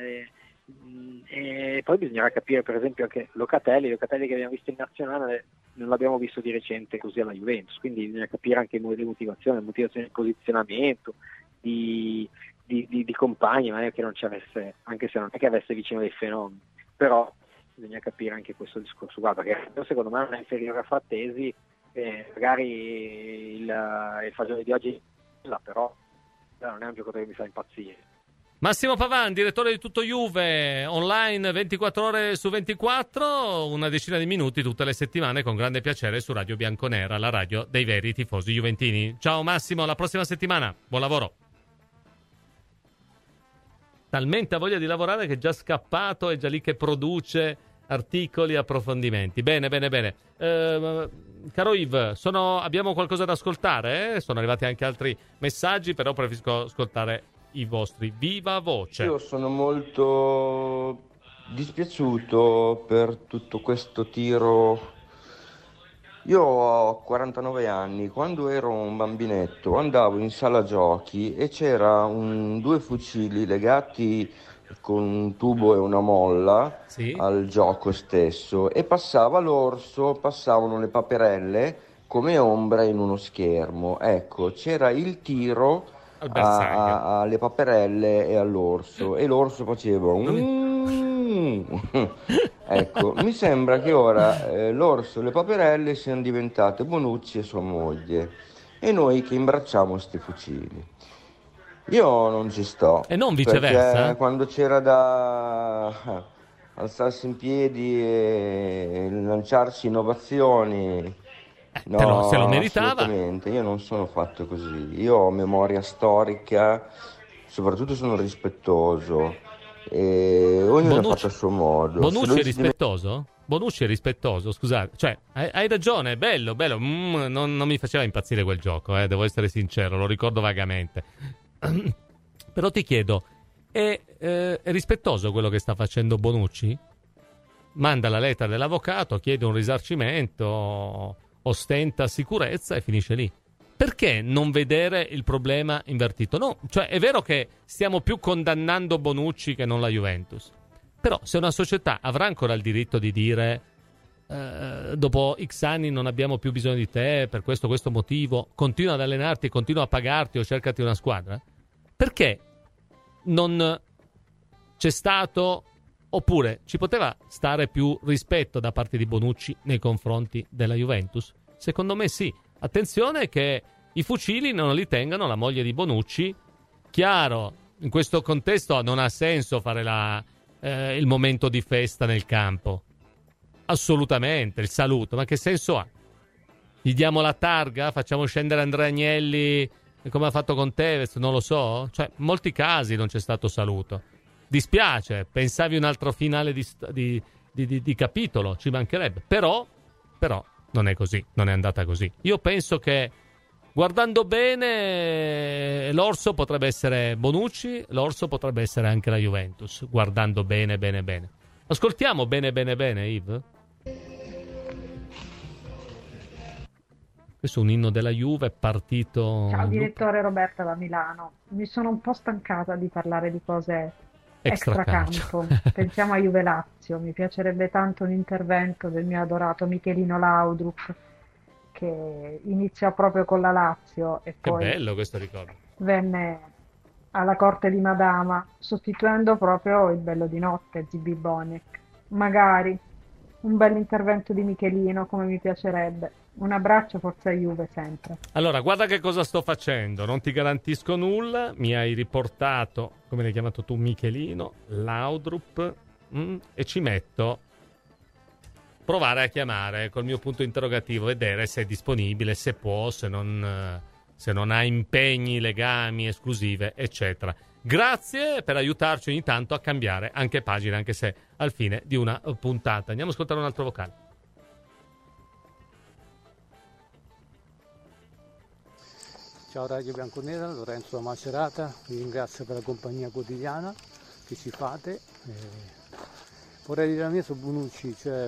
e poi bisognerà capire, per esempio, anche Locatelli che abbiamo visto in nazionale non l'abbiamo visto di recente così alla Juventus, quindi bisogna capire anche le motivazioni di posizionamento, di compagni, magari che non ci avesse, anche se non è che avesse vicino dei fenomeni, però bisogna capire anche questo discorso qua, perché secondo me non è inferiore a Frattesi. Magari il Fagioli di oggi però non è un giocatore che mi fa impazzire. Massimo Pavan, direttore di Tutto Juve, online 24 ore su 24, una decina di minuti tutte le settimane con grande piacere su Radio Bianconera, la radio dei veri tifosi juventini. Ciao Massimo, alla prossima settimana, buon lavoro. Talmente ha voglia di lavorare che è già scappato, è già lì che produce articoli, approfondimenti. Bene. Caro Yves, abbiamo qualcosa da ascoltare? Sono arrivati anche altri messaggi, però preferisco ascoltare i vostri. Viva voce. Io sono molto dispiaciuto per tutto questo tiro. Io ho 49 anni, quando ero un bambinetto andavo in sala giochi e c'era 2 fucili legati con un tubo e una molla al gioco stesso e passava l'orso, passavano le paperelle come ombra in uno schermo. Ecco, c'era il tiro alle paperelle e all'orso e l'orso faceva ecco, mi sembra che ora l'orso e le paperelle siano diventate Bonucci e sua moglie e noi che imbracciamo sti fucili. Io non ci sto. E non viceversa? Perché quando c'era da alzarsi in piedi e lanciarci innovazioni, no, se lo meritava. Assolutamente, io non sono fatto così. Io ho memoria storica, soprattutto sono rispettoso e ognuno ha fatto a suo modo. Bonucci è rispettoso? Bonucci è rispettoso, scusate. Cioè, hai ragione, è bello. Non mi faceva impazzire quel gioco, devo essere sincero, lo ricordo vagamente. Però ti chiedo, è rispettoso quello che sta facendo Bonucci? Manda la lettera dell'avvocato, chiede un risarcimento, ostenta sicurezza e finisce lì. Perché non vedere il problema invertito? No, cioè è vero che stiamo più condannando Bonucci che non la Juventus, però se una società avrà ancora il diritto di dire dopo X anni non abbiamo più bisogno di te per questo motivo, continua ad allenarti, continua a pagarti o cercati una squadra, perché non c'è stato, oppure ci poteva stare più rispetto da parte di Bonucci nei confronti della Juventus? Secondo me sì. Attenzione che i fucili non li tengano la moglie di Bonucci. Chiaro, in questo contesto non ha senso fare il momento di festa nel campo. Assolutamente, il saluto, ma che senso ha? Gli diamo la targa? Facciamo scendere Andrea Agnelli come ha fatto con Tevez? Non lo so. Cioè, in molti casi non c'è stato saluto. Dispiace, pensavi un altro finale di capitolo, ci mancherebbe. Però non è così, non è andata così. Io penso che, guardando bene, l'orso potrebbe essere Bonucci, l'orso potrebbe essere anche la Juventus, guardando bene. Ascoltiamo bene, Yves? Questo è un inno della Juve, partito... Ciao direttore, Roberta da Milano. Mi sono un po' stancata di parlare di cose extracampo. Pensiamo a Juve Lazio. Mi piacerebbe tanto un intervento del mio adorato Michelino Laudrup, che iniziò proprio con la Lazio e Che poi bello questo ricordo. venne alla corte di Madama, sostituendo proprio il bello di notte, Zibi Boniek. Magari un bel intervento di Michelino, come mi piacerebbe. Un abbraccio, forza Juve sempre. Allora, guarda che cosa sto facendo, non ti garantisco nulla, mi hai riportato, come l'hai chiamato tu, Michelino, Laudrup, e ci metto, provare a chiamare col mio punto interrogativo, vedere se è disponibile, se può, se non ha impegni, legami, esclusive, eccetera. Grazie per aiutarci ogni tanto a cambiare anche pagina, anche se al fine di una puntata. Andiamo a ascoltare un altro vocale. Ciao Radio Bianconera, Lorenzo da Macerata, vi ringrazio per la compagnia quotidiana che ci fate. Vorrei dire la mia su Bonucci, cioè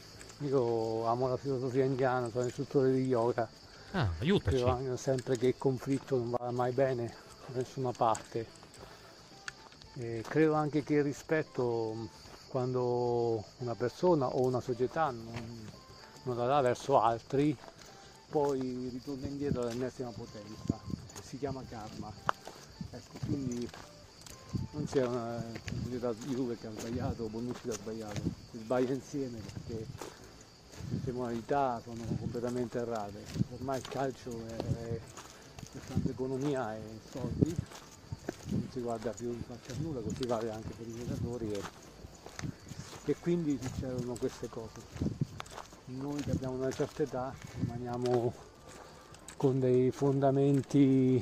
io amo la filosofia indiana, sono istruttore di yoga. Aiutaci. Credo sempre che il conflitto non vada mai bene da nessuna parte. Credo anche che il rispetto, quando una persona o una società non la dà verso altri, poi ritorna indietro all'ennesima potenza, si chiama karma. Ecco, quindi non c'è una società Juve che ha sbagliato o Bonucci che ha sbagliato, si sbaglia insieme perché le modalità sono completamente errate. Ormai il calcio è tanta economia e soldi, non si guarda più in faccia a nulla, così vale anche per i giocatori e quindi succedono queste cose. Noi che abbiamo una certa età rimaniamo con dei fondamenti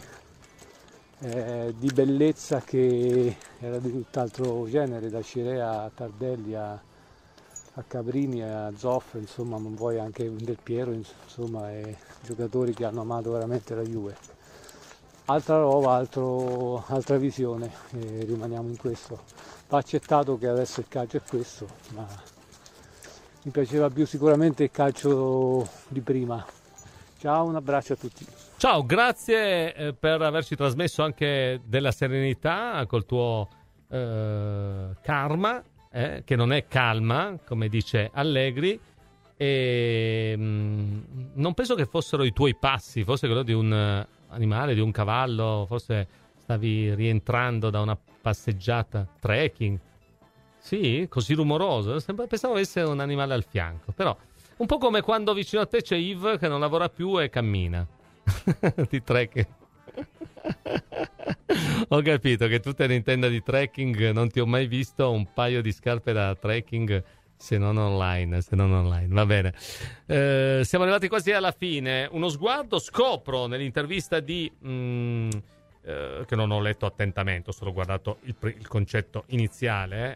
di bellezza che era di tutt'altro genere, da Cirea a Tardelli a Cabrini a Zoff, insomma, non vuoi anche Del Piero, insomma, giocatori che hanno amato veramente la Juve. Altra roba, altra visione, rimaniamo in questo. Va accettato che adesso il calcio è questo, ma mi piaceva più sicuramente il calcio di prima. Ciao, un abbraccio a tutti. Ciao, grazie per averci trasmesso anche della serenità col tuo karma, che non è calma, come dice Allegri, e non penso che fossero i tuoi passi, forse quello di un animale, di un cavallo, forse stavi rientrando da una passeggiata, trekking. Sì, così rumoroso. Pensavo avesse un animale al fianco. Però, un po' come quando vicino a te c'è Yves che non lavora più e cammina. Di trekking. Ho capito che tu te ne intenda di trekking. Non ti ho mai visto un paio di scarpe da trekking se non online. Va bene. Siamo arrivati quasi alla fine. Uno sguardo, scopro nell'intervista di... che non ho letto attentamente, ho solo guardato il concetto iniziale,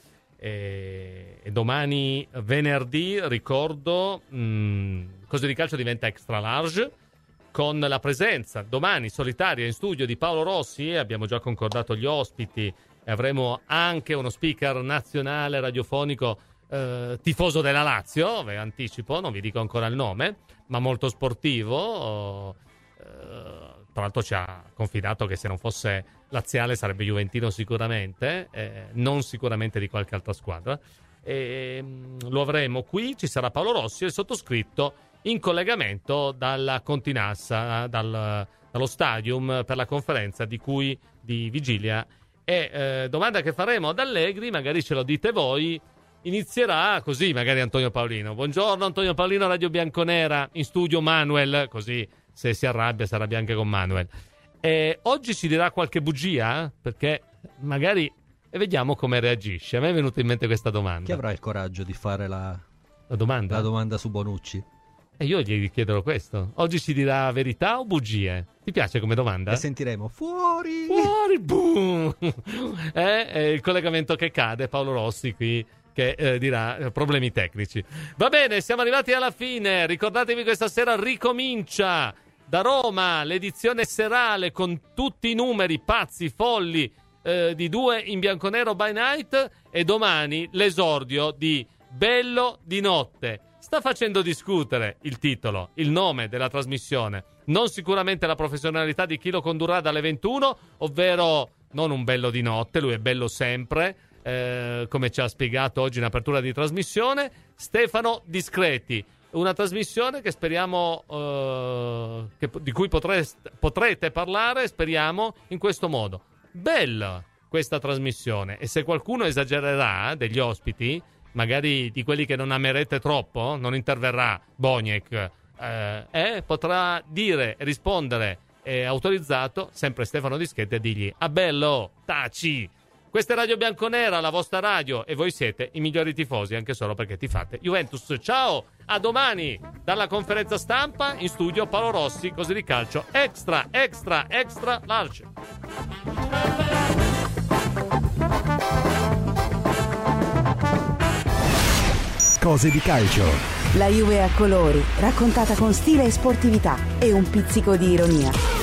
e domani venerdì, ricordo, Cose di Calcio diventa extra large, con la presenza domani solitaria in studio di Paolo Rossi, abbiamo già concordato gli ospiti e avremo anche uno speaker nazionale radiofonico tifoso della Lazio, ve anticipo, non vi dico ancora il nome, ma molto sportivo. Tra l'altro ci ha confidato che se non fosse laziale sarebbe juventino sicuramente, non sicuramente di qualche altra squadra. Lo avremo qui, ci sarà Paolo Rossi e il sottoscritto in collegamento dalla Continassa, dallo stadium per la conferenza di vigilia. E domanda che faremo ad Allegri, magari ce lo dite voi, inizierà così magari Antonio Paolino. Buongiorno Antonio Paolino, Radio Bianconera, in studio Manuel, così se si arrabbia anche con Manuel. Oggi ci dirà qualche bugia? Perché magari... E vediamo come reagisce. A me è venuta in mente questa domanda. Chi avrà il coraggio di fare la domanda? La domanda su Bonucci? E io gli chiederò questo. Oggi ci dirà verità o bugie? Ti piace come domanda? E sentiremo fuori, boom! È il collegamento che cade, Paolo Rossi qui che dirà problemi tecnici. Va bene, siamo arrivati alla fine. Ricordatevi, questa sera ricomincia da Roma l'edizione serale con tutti i numeri pazzi, folli, di 2 in bianconero by night, e domani l'esordio di Bello di notte. Sta facendo discutere il titolo, il nome della trasmissione, non sicuramente la professionalità di chi lo condurrà dalle 21, ovvero non un bello di notte, lui è bello sempre, come ci ha spiegato oggi in apertura di trasmissione, Stefano Discreti. Una trasmissione che speriamo di cui potrete parlare, speriamo, in questo modo. Bella questa trasmissione, e se qualcuno esagererà degli ospiti, magari di quelli che non amerete troppo, non interverrà Boniek, potrà dire, rispondere, è autorizzato, sempre Stefano Dischetti, a dirgli: a bello, taci. Questa è Radio Bianconera, la vostra radio, e voi siete i migliori tifosi, anche solo perché tifate Juventus. Ciao, a domani dalla conferenza stampa. In studio Paolo Rossi, cose di calcio extra large. Cose di calcio. La Juve a colori, raccontata con stile e sportività e un pizzico di ironia.